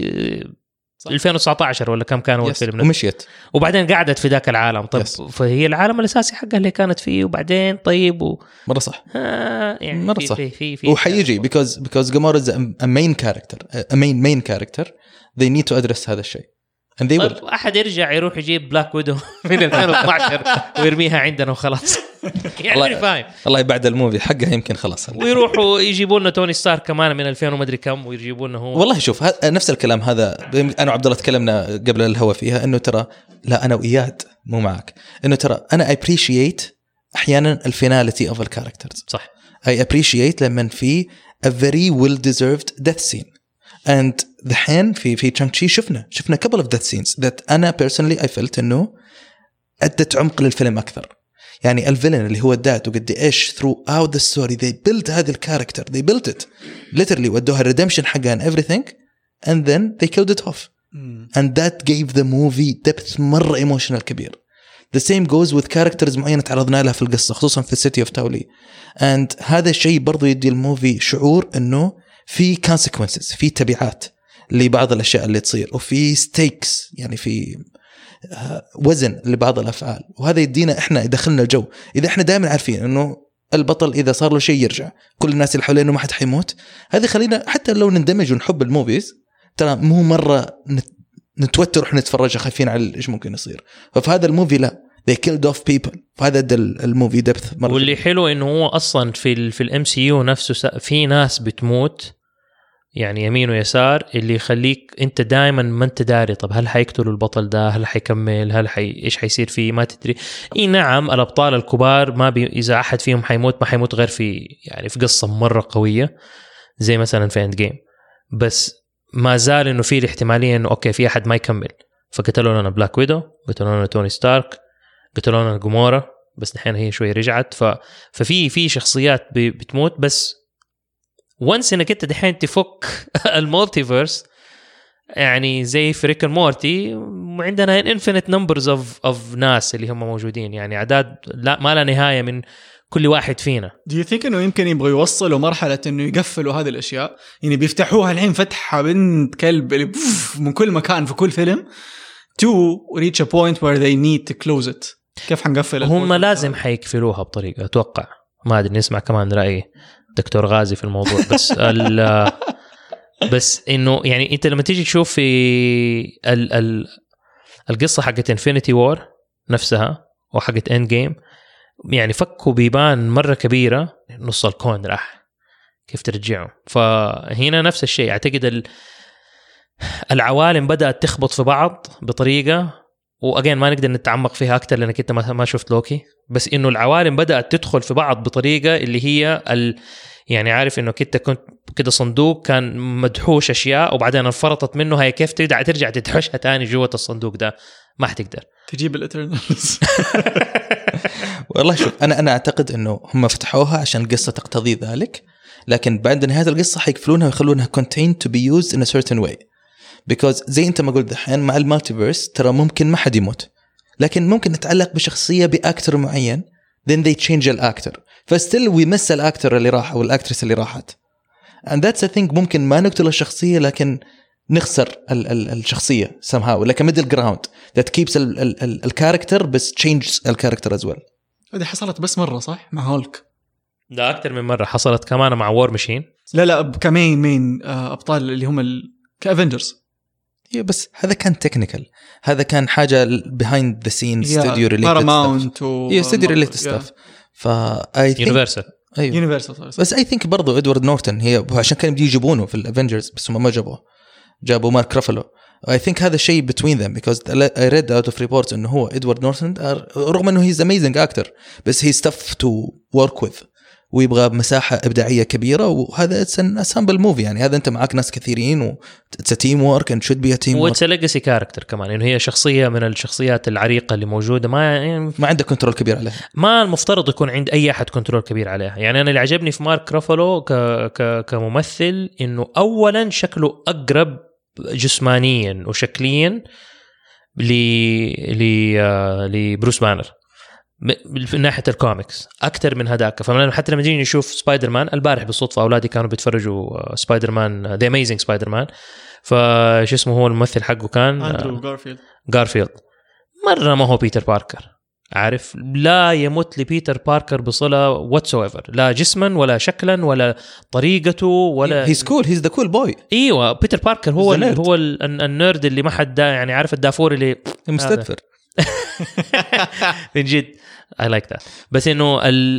2019 ولا كم كان هو الفيلم ومشيت وبعدين قعدت في ذاك العالم. طيب فهي العالم الأساسي حقها اللي كانت فيه وبعدين طيب مرة صح يعني مرة صح في وحيجي because Gamora is a main character they need to address هذا الشيء and they will. أحد يرجع يروح يجيب بلاك ويدو من 2012 ويرميها عندنا وخلاص يعني فاهم الله بعد الموفي حقها يمكن خلاص ويروحوا يجيبوا لنا توني ستارك كمان من 2000 وما ادري كم ويجيبوا لنا هو. والله شوف نفس الكلام هذا انا وعبد الله تكلمنا قبل الهوا فيها انه ترى لا انا وإياد مو معك انه ترى انا appreciate احيانا الفيناليتي اوف الكاركترز صح I appreciate لما في a very well deserved death scene and دحين في Shang-Chi شفنا couple of death scenes that أنا personally I felt إنه أدت عمق للفيلم أكثر. يعني الفيلن اللي هو الدات وقد إيش throughout the story they built هذا الكاركتر they built it literally ودوها redemption حقها and everything and then they killed it off and that gave the movie depth مرة emotional كبير. The same goes with characters معينة تعرضنا لها في القصة خصوصا في City of Towley and هذا الشيء برضو يدي الموفي شعور إنه في consequences في تبعات لبعض الأشياء اللي تصير وفي stakes يعني في وزن لبعض الأفعال وهذا يدينا إحنا يدخلنا الجو. إذا إحنا دائما عارفين إنه البطل إذا صار له شيء يرجع كل الناس اللي حوالينه ما حد حيموت هذه خلينا حتى لو نندمج ونحب الموفيز ترى مو مرة نتوتر وإحنا نتفرج خايفين على إيش ممكن يصير. ففي هذا الموفي لا they killed off people فهذا الموفي دبث مرة. واللي حلو إنه هو أصلا في الMCU نفسه في ناس بتموت يعني يمين ويسار اللي يخليك انت دائما ما انت داري طب هل حيقتلوا البطل ده، هل حيكمل، ايش حيصير فيه، ما تدري. اي نعم الابطال الكبار ما اذا احد فيهم حيموت ما حيموت غير في يعني في قصه مره قويه زي مثلا في اند جيم، بس ما زال انه في الاحتماليه انه اوكي في احد ما يكمل، فقتلوا لنا بلاك ويدو، قتلوا لنا توني ستارك، قتلوا لنا جومورا، بس الحين هي شوي رجعت. ففي شخصيات بتموت، بس وانس انك انت دحين تفك المولتيفيرس يعني زي في ريك اند مورتي، وعندنا انفينيت نمبرز اوف ناس اللي هم موجودين، يعني اعداد لا ما لا نهايه من كل واحد فينا. Do you think انه يمكن يبغوا يوصلوا مرحله انه يقفلوا هذه الاشياء، يعني بيفتحوها الحين فتحه بنت كلب اللي من كل مكان في كل فيلم to reach a point where they need to close it؟ كيف حنقفل؟ هم لازم حيقفلوها بطريقه اتوقع، ما ادري نسمع كمان راي دكتور غازي في الموضوع. بس بس انه يعني انت لما تيجي تشوف في القصه حقت انفينيتي وور نفسها وحقت اند جيم، يعني فكوا بيبان مره كبيره، نص الكون راح كيف ترجعه. فهنا نفس الشيء، اعتقد العوالم بدات تخبط في بعض بطريقه، واجين ما نقدر نتعمق فيها اكثر لانك انت ما شفت لوكي، بس انه العوالم بدات تدخل في بعض بطريقه اللي هي يعني عارف انه كنت كده صندوق كان مدحوش اشياء وبعدين انفرطت منه، هي كيف ترجع تدحشها تاني جوه الصندوق ده؟ ما حتقدر تجيب الاترنالز. والله شوف انا اعتقد انه هم فتحوها عشان القصه تقتضي ذلك، لكن بعد نهايه القصه حيقفلونها ويخلونها contained to be used in a certain way because زي انت ما قلت الحين مع المالتيفيرس ترى ممكن ما حد يموت، لكن ممكن نتعلق بشخصيه باكتر معين then they change الاكتر، فستيل ويمس الاكتر اللي راح او الاكترس اللي راحت and that's a thing. ممكن ما نقتل الشخصيه لكن نخسر الشخصيه somehow like a middle ground that keeps الكاركتر بس changes الكاركتر as well. هذه حصلت بس مره صح مع هولك؟ ده اكثر من مره حصلت كمان مع وور ماشين. لا كمان مين ابطال اللي هم كافنجرز. بس هذا كان تكنيكال، هذا كان حاجه behind the scenes studio related stuff. studio related stuff. يونيفرسال. ايوه يونيفرسال. بس اي ثينك برضو ادوارد نورتون هي عشان كانوا بدي يجيبونه في الافنجرز بس هم ما جابوا مارك رافالو. I think هذا الشيء between them because I read out of reports انه هو ادوارد نورتون رغم انه he's amazing actor بس he's tough to work with ويبغى مساحة إبداعية كبيرة، وهذا it's an ensemble movie، يعني هذا أنت معك ناس كثيرين و it's a team work and should be a team work. it's a legacy character كمان، إنه هي شخصية من الشخصيات العريقة اللي موجودة ما عنده كنترول كبير عليها، ما المفترض يكون عند أي أحد كنترول كبير عليها. يعني أنا اللي عجبني في مارك رافالو كممثل إنه أولا شكله أقرب جسمانيا وشكليا لبروس بانر في ناحية الكوميكس أكتر من هداك. حتى لما جينا نشوف سبايدر مان البارح بالصدفة أولادي كانوا بيتفرجوا سبايدر مان The Amazing سبايدر مان، فش اسمه هو الممثل حقه كان أندرو غارفيلد. مرة ما هو بيتر باركر، عارف، لا يمت لبيتر باركر بصلة whatsoever، لا جسما ولا شكلا ولا طريقته ولا he's cool he's the cool boy. ايوه بيتر باركر هو النيرد اللي ما حد يعني عارف الدافور اللي مستدفر من جد I like that. بس انه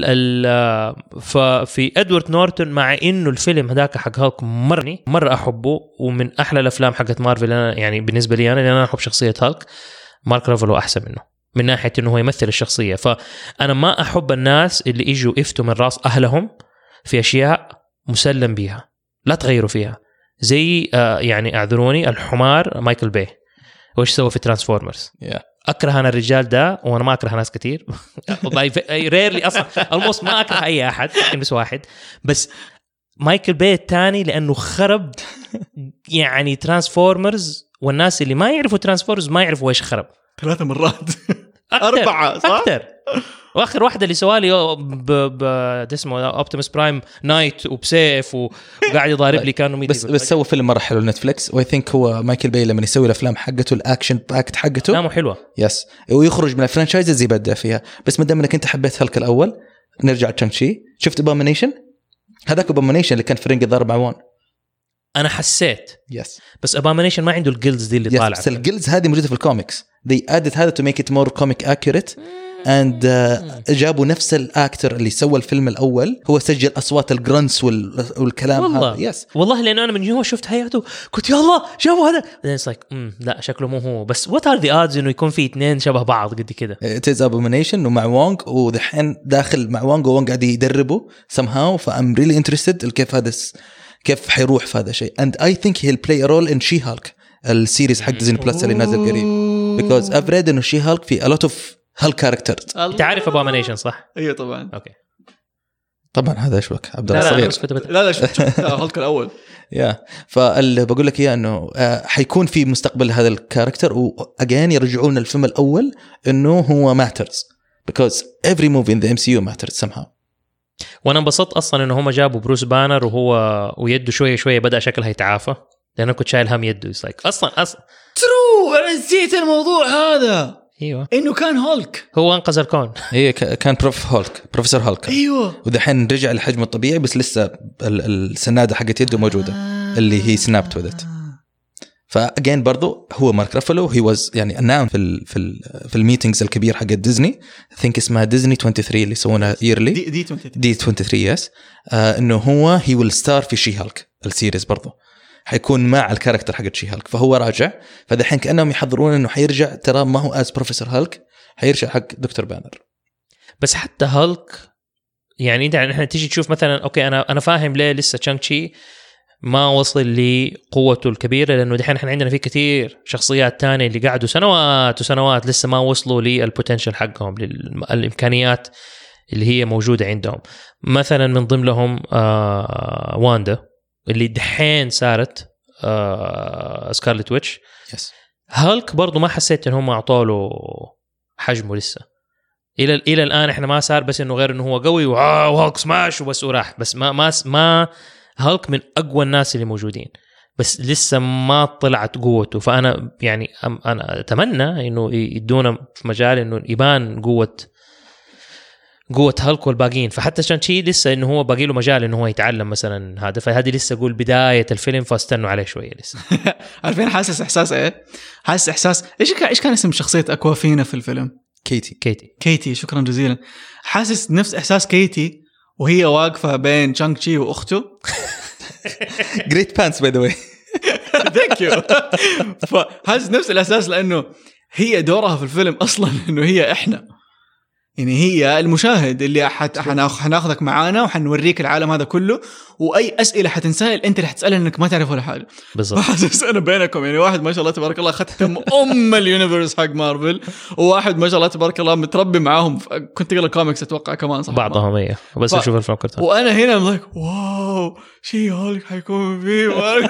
في ادوارد نورتون مع انه الفيلم هذاك حق هالك مرة احبه ومن احلى الافلام حقت مارفل يعني بالنسبة لي انا احب شخصية هالك، مارك رافالو احسن منه من ناحية انه هو يمثل الشخصية. فانا ما احب الناس اللي يجوا يفتوا من راس اهلهم في اشياء مسلم بيها لا تغيروا فيها، زي يعني اعذروني الحمار مايكل باي وش سوى في ترانسفورمرز. اكره انا الرجال ده، وانا ما اكره ناس كتير ريرلي اصلا almost ما اكره اي احد بس واحد بس مايكل باي الثاني لانه خرب يعني ترانسفورمرز، والناس اللي ما يعرفوا ترانسفورمرز ما يعرفوا ايش خرب 3 مرات 4 صح أكتر. واخر واحده اللي سوالي اسمه اوبتيموس برايم نايت وبسيف وقاعد يضارب لي كانوا بس سوى فيلم مره حلو نتفليكس، واي ثينك هو مايكل باي لما يسوي الافلام حقته الاكشن باكت حقته افلامه حلوه يس، ويخرج من الفرانشايزز يبدع فيها. بس ما دام انك انت حبيت هالك الاول نرجع تشانغ-تشي. شفت ابومينيشن؟ هذاك ابومينيشن اللي كان في رينج الضرب عوان انا حسيت يس بس ابومينيشن ما عنده الجلدز دي اللي طالعه. بس الجلدز هذه موجوده في الكوميكس، they added هذا to make it more comic accurate and جابوا نفس الاكتر اللي سوى الفيلم الاول، هو سجل اصوات الجرنس والكلام والله. هذا. يس والله لانه انا من يوم شفت حياته كنت يا الله جابوا هذا، لا شكله مو هو. بس what are the odds انه يكون في اثنين شبه بعض قد كده؟ it is abomination ومع وونغ، ودحين داخل مع وونغ وونغ قاعد يدربه somehow. فأم really interested كيف هذا كيف حيروح في هذا الشيء. and I think he'll play a role in She-Hulk السيريز حق ديزني بلس اللي نازل قريب because I've read إنه She-Hulk في a lot of Hulk characters. انت عارف abomination صح؟ ايوه طبعا. اوكي طبعا هذا ايش عبد الله صغير. لا شفت هالك الاول. فاللي بقول لك اياه انه حيكون في مستقبل هذا الكاركتر، واجين يرجعون الفيلم الاول انه هو matters because every movie in the MCU matters somehow. وانا انبسطت اصلا انه هم جابوا بروس بانر ويده شويه بدا شكلها يتعافى، لانه كنت شايل هم يده اصلا ترو. انا نسيت الموضوع هذا. ايوه انه كان هولك هو انقذ الكون. هي كان بروفيسور هولك. ايوه ودحين رجع لحجمه الطبيعي، بس لسه السناده حقت يده موجوده اللي هي سنابت وذت. فاجين برضو هو مارك رافالو هي واز يعني اناون في الميتينجز الكبير حق ديزني. ثينك اسمها ديزني 23 اللي يسوونها ييرلي دي 23 يس. انه هو هي ويل ستار في شي هالك السيريز، برضو حيكون مع الكاركتر حق شي هالك. فهو راجع، فدحين كأنهم يحضرون انه حيرجع، ترى ما هو از بروفيسور هالك، حيرجع حق دكتور بانر. بس حتى هالك يعني انت احنا تيجي تشوف مثلا اوكي انا فاهم ليه لسه تشانغ تشي ما وصل لقوته الكبيره، لانه دحين احنا عندنا في كثير شخصيات تانية اللي قعدوا سنوات وسنوات لسه ما وصلوا للبوتنشل حقهم، للامكانيات اللي هي موجوده عندهم. مثلا من ضمنهم واندا اللي دحين صارت سكارلت ويتش. هالك برضو ما حسيت ان هم اعطوا له حجمه لسه الى الان. احنا ما صار بس انه غير انه هو قوي وهالك سماش وبس وراح، بس ما هالك من اقوى الناس اللي موجودين، بس لسه ما طلعت قوته. فانا يعني انا اتمنى انه يدونا في مجال انه يبان قوه هالك والباقيين. فحتى شانشي لسه انه هو باقي له مجال انه هو يتعلم مثلا هذا، فهذه لسه اقول بدايه الفيلم، فاستنوا عليه شويه لسه. عارفين حاسس احساس ايه؟ حاسس احساس ايش كان اسم شخصيه اكوافينا في الفيلم؟ كيتي. شكرا جزيلا. حاسس نفس احساس كيتي وهي واقفه بين تشانغ تشي واخته. جريت بانس باي ذا واي. ثانك يو. فحاسس نفس الاحساس، لانه هي دورها في الفيلم اصلا انه هي احنا، يعني هي المشاهد اللي حناخذك معانا وحنوريك العالم هذا كله، واي اسئله حتنسال انت اللي حتسالها انك ما تعرف ولا حاجه. بالضبط. فحاسس انا بينكم يعني واحد ما شاء الله تبارك الله ختم اليونيفرس حق مارفل، وواحد ما شاء الله تبارك الله متربي معاهم. كنت اقرا كوميكس اتوقع كمان صح بعضهم هي بس اشوف الفيلم كرتون. وانا هنا لايك واو شي هولك حيكون فيه.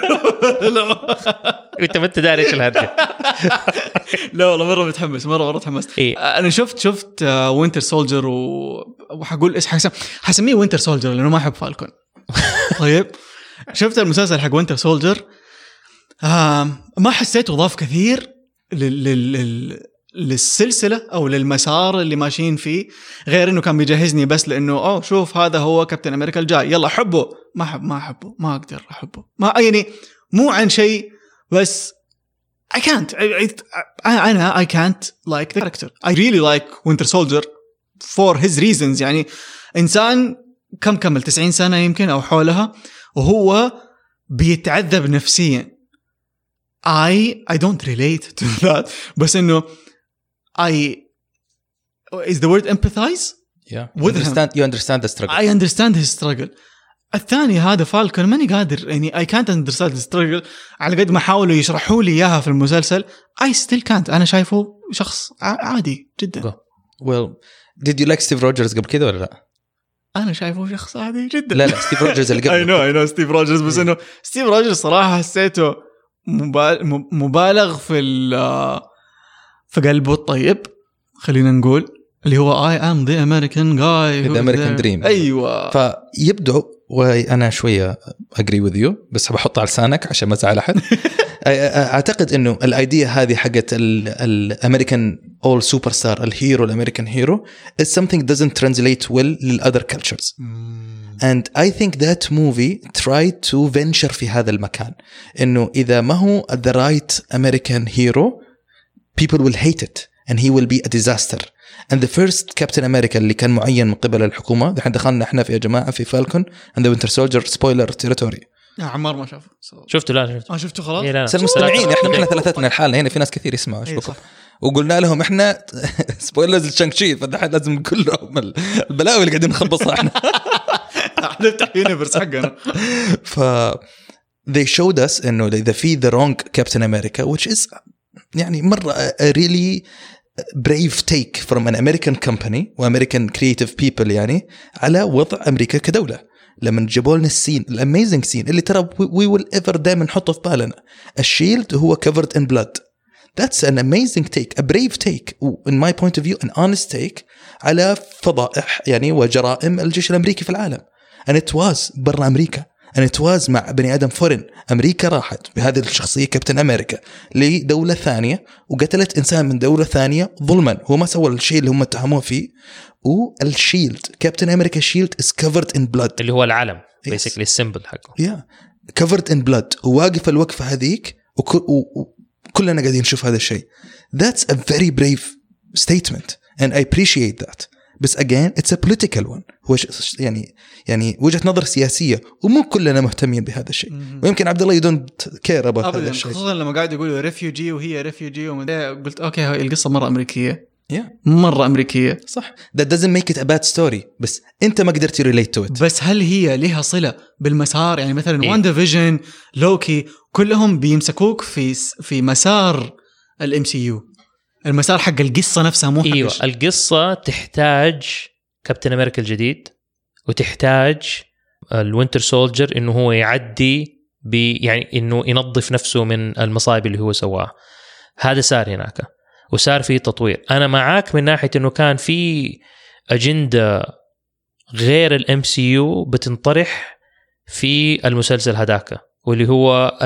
انت ما داري ايش الهرجه. لا والله مره متحمس، مره تحمست. إيه؟ انا شفت وينتر سولجر وحقول ايش حسميه وينتر سولجر لانه ما احب فالكون. طيب شفت المسلسل حق وينتر سولجر، ما حسيته ضاف كثير للسلسله او للمسار اللي ماشيين فيه، غير انه كان بيجهزني بس لانه شوف هذا هو كابتن امريكا الجاي، يلا حبه. ما احبه، ما اقدر احبه، ما يعني مو عن شيء، بس I can't I can't like the character. I really like Winter Soldier for his reasons. يعني إنسان كمل 90 سنة يمكن أو حولها، وهو بيتعذب نفسيا. I don't relate to that. بس إنه is the word empathize? Yeah. You understand the struggle. I understand his struggle. الثاني هذا فالكون ماني قادر، يعني I can't understand the struggle على قد ما حاولوا يشرحوا لي إياها في المسلسل. I still can't. أنا شايفه شخص عادي جدا. Well, did you like Steve Rogers قبل كده ولا لا؟ أنا شايفه شخص عادي جدا. لا ستيف روجرز اللي قبل. I know ستيف روجرز، بس إنه ستيف روجرز صراحة حسيته مبالغ في قلبه الطيب، خلينا نقول، اللي هو I am the American guy the American dream. أيوة. فيبدو وأنا شوية agree with you، بس بحط على لسانك عشان ما زعل أحد. أعتقد إنه الأيديا هذه حقت الأمريكان all superstar الهيرو الأمريكان هيرو is something doesn't translate well للother cultures. And I think that movie tried to venture في هذا المكان، إنه إذا ما هو the right American hero people will hate it. and he will be a disaster. And the first Captain America اللي كان معين من قبل الحكومة، دحين دخلنا احنا في يا جماعة في فالكون and the Winter Soldier spoiler territory. عمار ما شافه. شفته؟ لا شفته. شفته خلاص. إيه لا. المستمعين احنا ثلاثتنا الحالة هنا، في ناس كثير يسمعوا ايش بكم، وقلنا لهم احنا سبويلرز لشانغ-تشي، فدحين لازم نقول لهم البلاوي اللي قاعدين نخبصها احنا. نفتح يونيفرس حقنا. ف they showed us انه اذا في the wrong Captain America which is يعني مرة a really brave take from an American company و American creative people يعني على وضع أمريكا كدولة. لما جابوا لنا السين الاميزنج سين اللي ترى we will ever دائما نحطه في بالنا، الشيلد هو covered in blood. That's an amazing take, a brave take, in my point of view an honest take على فضائح يعني وجرائم الجيش الأمريكي في العالم. And it was برا أمريكا، and it was مع بني آدم فورين. أمريكا راحت بهذه الشخصية كابتن أمريكا لدولة ثانية وقتلت إنسان من دولة ثانية ظلما، هو ما سوى الشيء اللي هم اتهموه فيه. والشيلد كابتن أمريكا شيلد is covered in blood اللي هو العلم basically السيمبل حقه covered in blood، وواقف الوقفة هذيك وكلنا قاعدين نشوف هذا الشيء. That's a very brave statement and I appreciate that. بس again it's a political one، هو يعني وجهة نظر سياسية ومو كلنا مهتمين بهذا الشيء. ويمكن عبد الله you don't care about هذا الشيء، خصوصا لما قاعد يقولوا ريفيوجي وهي ريفيوجي قلت اوكي القصة مرة أمريكية. مرة أمريكية صح. That doesn't make it a bad story، بس أنت ما قدرت relate to it. بس هل هي لها صلة بالمسار؟ يعني مثلا وان ديفيجن لوكي كلهم بيمسكوك في مسار الMCU، المسار حق القصة نفسها مو حق أيوة. القصة تحتاج كابتن أمريكا الجديد وتحتاج الوينتر سولجر إنه هو يعدي يعني إنه ينظف نفسه من المصايب اللي هو سواها. هذا صار هناك وصار فيه تطوير. أنا معاك من ناحية إنه كان في أجندة غير الMCU بتنطرح في المسلسل هداك، واللي هو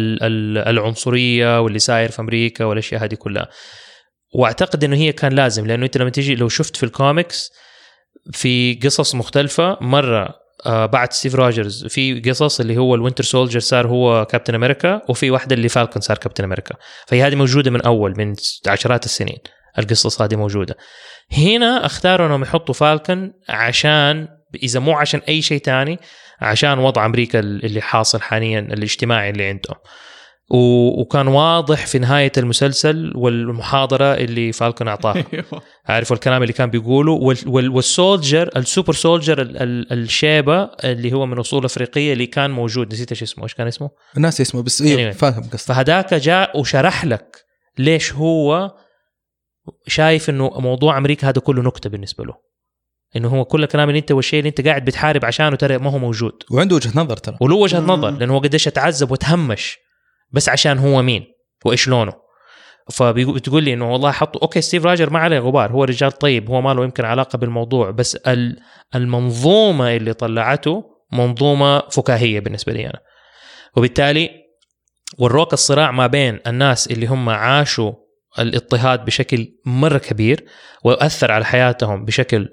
العنصرية واللي ساير في أمريكا والأشياء هذه كلها. واعتقد انه هي كان لازم، لانه انت لما تيجي لو شفت في الكوميكس في قصص مختلفة، مرة بعد ستيف روجرز في قصص اللي هو الوينتر سولجر صار هو كابتن أمريكا، وفي واحدة اللي فالكون صار كابتن أمريكا. فهي هذه موجودة من أول من عشرات السنين، القصص هذه موجودة. هنا اختاروا انهم يحطوا فالكون عشان إذا مو عشان أي شيء تاني، عشان وضع أمريكا اللي حاصل حاليا الاجتماعي اللي عنده. وكان واضح في نهاية المسلسل والمحاضرة اللي فالكون أعطاها، عارفوا الكلام اللي كان بيقوله. والسولجر السوبر سولجر الشيبة اللي هو من أصول أفريقية اللي كان موجود، نسيت إيش كان اسمه، الناس اسمه بس إيه فاهم قصة. فهداك جاء وشرح لك ليش هو شايف إنه موضوع أمريكا هذا كله نكتة بالنسبة له، إنه هو كل الكلام اللي أنت والشيء اللي أنت قاعد بتحارب عشانه ترى ما هو موجود، وعنده وجهة نظر ترى، وله وجهة نظر، لأنه هو قديش تعذب وتهمش بس عشان هو مين وإيش لونه. فبتقول لي إنه والله حطوا أوكي ستيف راجر ما عليه غبار، هو رجال طيب، هو ما له يمكن علاقة بالموضوع، بس المنظومة اللي طلعته منظومة فكاهية بالنسبة لي أنا. وبالتالي وروك الصراع ما بين الناس اللي هم عاشوا الاضطهاد بشكل مرة كبير وأثر على حياتهم بشكل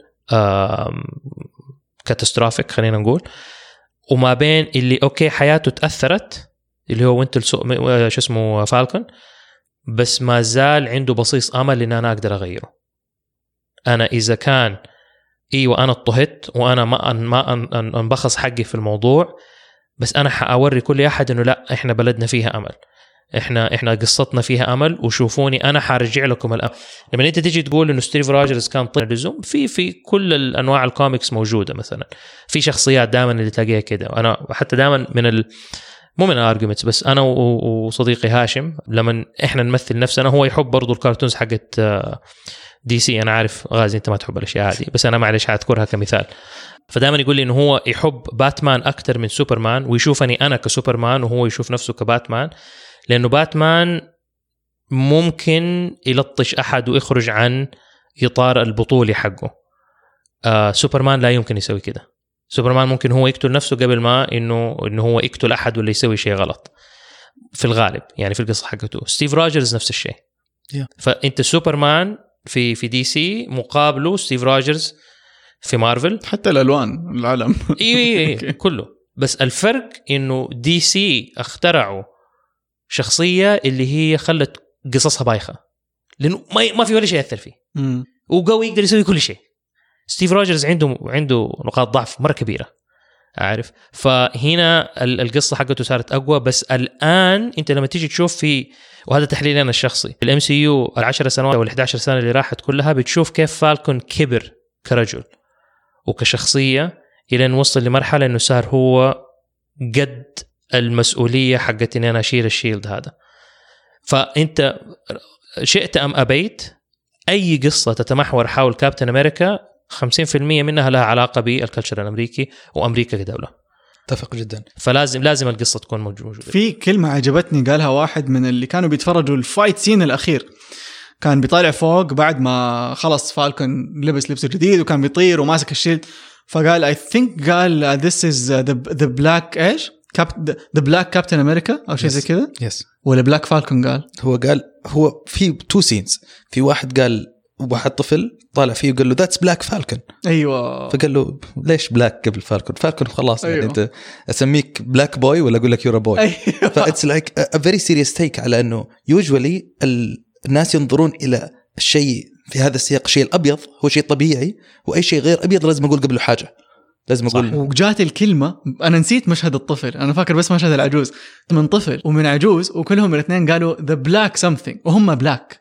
كاتاستروفيك خلينا نقول، وما بين اللي أوكي حياته تأثرت اللي هو وانت شو اسمه فالكون، بس ما زال عنده بصيص أمل إن أنا أقدر أغيره. أنا إذا كان أيوة أنا اضطهدت وأنا ما انبخص حقي في الموضوع، بس أنا حأوري كل أحد إنه لا، إحنا بلدنا فيها أمل، إحنا قصتنا فيها أمل، وشوفوني أنا حرجع لكم الأمل. لما أنت تيجي تقول إنه ستيف روجرز كان طلع لزوم في كل الأنواع الكوميكس موجودة، مثلا في شخصيات دائما اللي تلاقيها كده. أنا حتى دائما مو من الارجيومنتس، بس انا وصديقي هاشم لما احنا نمثل نفسنا، هو يحب برضو الكرتونز حقت دي سي. انا عارف غازي انت ما تحب الاشياء هذه، بس انا معلش هذكرها كمثال. فدائما يقول لي انه هو يحب باتمان اكثر من سوبرمان، ويشوفني انا كسوبرمان وهو يشوف نفسه كباتمان، لانه باتمان ممكن يلطش احد ويخرج عن اطار البطولي حقه. سوبرمان لا يمكن يسوي كده. سوبرمان ممكن هو يقتل نفسه قبل ما انه هو يقتل احد ولا يسوي شيء غلط في الغالب، يعني في القصه حقته. ستيف روجرز نفس الشيء. فانت سوبرمان في دي سي مقابله ستيف روجرز في مارفل، حتى الالوان العالم اي كله. بس الفرق انه دي سي اخترعوا شخصيه اللي هي خلت قصصها بايخه، لانه ما في ولا شيء ياثر فيه وقوي يقدر يسوي كل شيء. ستيف روجرز عنده نقاط ضعف مره كبيره عارف. فهنا القصه حقته صارت اقوى. بس الان انت لما تيجي تشوف في، وهذا تحليلي انا الشخصي، الام سي يو ال10 سنوات او ال11 سنه اللي راحت كلها بتشوف كيف فالكون كبر كرجل وكشخصيه الى ان وصل لمرحله انه صار هو قد المسؤوليه حقت اني انا اشيل الشيلد هذا. فانت شئت ام ابيت اي قصه تتمحور حول كابتن امريكا 50% منها لها علاقه بالكالتشر الامريكي وامريكا كدوله. اتفق جدا. فلازم القصه تكون موجوده. في كلمه عجبتني قالها واحد من اللي كانوا بيتفرجوا الفايت سين الاخير، كان بيطالع فوق بعد ما خلص فالكون لبسه جديد وكان بيطير وماسك الشيلد، فقال I think قال this is the black ايش the black Captain America او شيء زي كذا. ولا black Falcon قال هو في تو سينز، في واحد قال واحد طفل طالع فيه وقال له that's black Falcon. ايوه. فقال له ليش black قبل فالكون خلاص. أيوة. يعني انت اسميك black boy ولا اقول لك you're a boy. أيوة. فit's like a very serious take على انه usually الناس ينظرون الى الشيء في هذا السياق، الشيء الابيض هو شيء طبيعي واي شيء غير ابيض لازم اقول قبله حاجه، لازم اقول. وجات الكلمه انا نسيت مشهد الطفل، انا فاكر بس مشهد العجوز، من طفل ومن عجوز وكلهم الاثنين قالوا the black something وهم بلاك.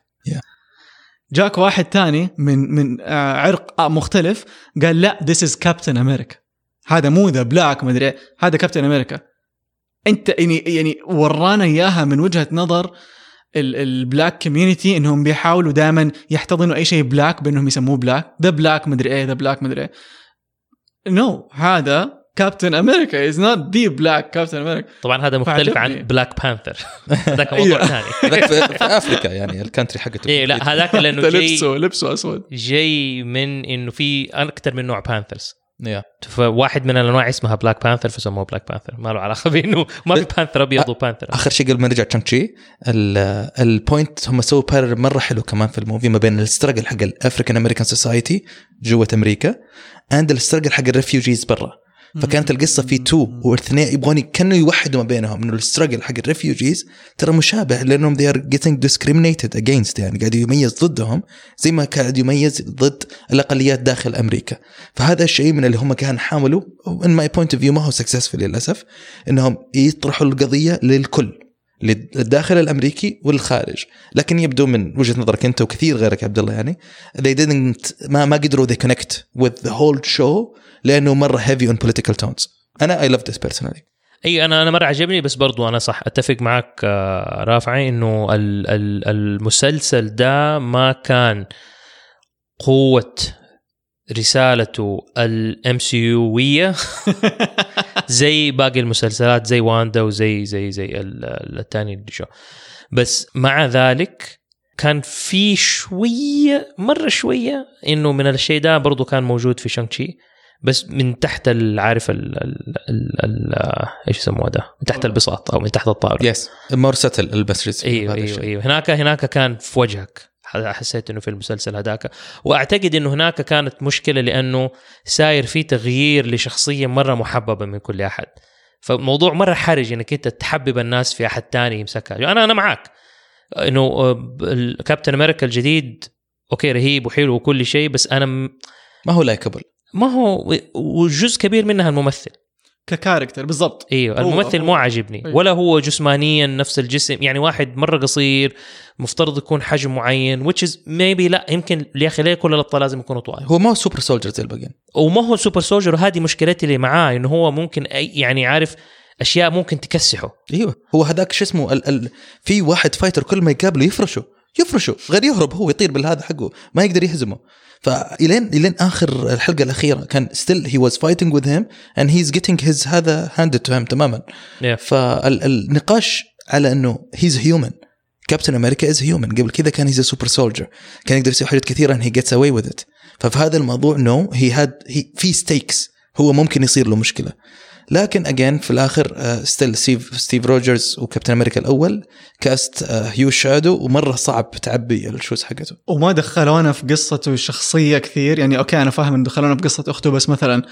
جاك واحد تاني من عرق مختلف قال لا this is Captain America، هذا مو ذا بلاك ما ادري هذا كابتن امريكا. انت يعني ورانا اياها من وجهه نظر البلاك كوميونتي انهم بيحاولوا دائما يحتضنوا اي شيء بلاك بانهم يسموه بلاك، ذا بلاك مدري ايه، ذا بلاك مدري ايه. نو هذا كابتن امريكا از نوت ذا بلاك كابتن امريكا. طبعا هذا مختلف عن بلاك بانثر، هذاك موضوع ثاني. هذاك في افريكا يعني الكانتري حقته. ايه لا هذاك لانه لبسه اسود، جاي من انه في اكثر من نوع بانثرز. فواحد من الانواع اسمها بلاك بانثر فسموه بلاك بانثر، ما له علاقه بانه ما في بانثر ابيض وبانثر. اخر شيء قبل ما نرجع تشانغ-تشي البوينت هم سووا بارل مره حلو كمان في الموفي ما بين الستراجل حق الافريكان امريكان سوسايتي جوه امريكا اند الستراجل حق الريفيوجيز برا. فكانت القصه في تو واثنين يبغون كانوا يوحدوا ما بينهم انه الستراجل حق الريفيوجيز ترى مشابه لانهم they are getting discriminated against، يعني قاعد يميز ضدهم زي ما قاعد يميز ضد الاقليات داخل امريكا. فهذا الشيء من اللي هم كانوا حاولوا in my point of view ما هو successful للاسف انهم يطرحوا القضيه للكل، للداخل الامريكي والخارج. لكن يبدو من وجهه نظرك انت وكثير غيرك عبد الله يعني they didn't ما قدروا they connect with the whole show لانه مره heavy on political tones. انا I love this personally. اي انا مره عجبني، بس برضو انا صح اتفق معك رافعي انه المسلسل ده ما كان قوه رسالته الMCU-وية زي باقي المسلسلات زي واندا وزي الثاني اللي شو. بس مع ذلك كان في شوية مرة شوية إنه من الشيء ده برضو كان موجود في شانغ-تشي، بس من تحت العارف ايش يسموه ده، من تحت البساط او من تحت الطاولة. يس مرسل البسرس. ايوه هناك كان في وجهك. حسيت انه في المسلسل هذاك، واعتقد انه هناك كانت مشكلة لانه ساير في تغيير لشخصية مرة محببة من كل احد، فموضوع مرة حرج انك انت تحبب الناس في احد تاني يمسكها. انا معك انه الكابتن امريكا الجديد اوكي رهيب وحلو وكل شيء، بس انا ما هو لايكابل، ما هو وجزء كبير منها الممثل ككاركتر بالضبط. ايوه الممثل مو عاجبني ولا هو جسمانيا نفس الجسم، يعني واحد مره قصير مفترض يكون حجم معين which is maybe لا يمكن يا اخي ليه كل الابطال لازم يكونوا طوال. هو ما هو سوبر سولجر زي الباقيين، وما هو سوبر سولجر، وهذه مشكلتي اللي معاه انه هو ممكن يعني عارف اشياء ممكن تكسحه. ايوه هو هذاك شو اسمه في واحد فايتر كل ما يقابله يفرشه غير يهرب، هو يطير بالهذا حقه ما يقدر يهزمه. فإلين آخر الحلقة الأخيرة كان still he was fighting with him and he's getting his هذا handed to him تماما. فالنقاش على إنه he's human. Captain America is human. قبل كذا كان he's a super soldier، كان يقدر يسوي حاجات كثيرة and he gets away with it. ففي هذا الموضوع no he في stakes، هو ممكن يصير له مشكلة. لكن again في الآخر still ستيف روجرز وكابتن أمريكا الأول كاست هيو شادو، ومرة صعب تعبي الشوز حقته، وما دخلونا في قصته الشخصية كثير. يعني أوكي أنا فاهم إن دخلونا في قصة أخته، بس مثلا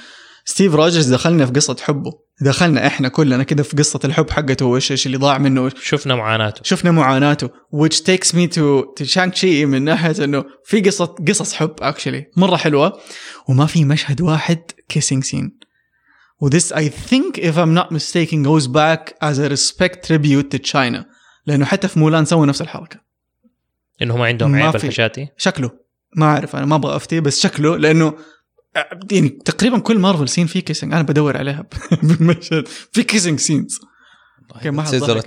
ستيف روجرز دخلنا في قصة حبه، دخلنا إحنا كلنا كده في قصة الحب حقته وإيش اللي ضاع منه، شفنا معاناته which takes me to Shang-Chi من ناحية إنه في قصص حب actually مرة حلوة، وما في مشهد واحد kissing scene. وthis I think if I'm not mistaken goes back as a respect tribute to China، لأنه حتى في مولان سووا نفس الحركة، إنهم عندهم عيب الحشاتي. شكله ما أعرف، أنا ما أبغى أفتي، بس شكله لأنه يعني تقريبا كل مارفل سين فيه كيسنج، أنا بدور عليها بالمشهد في كيسنج سينز. ما says a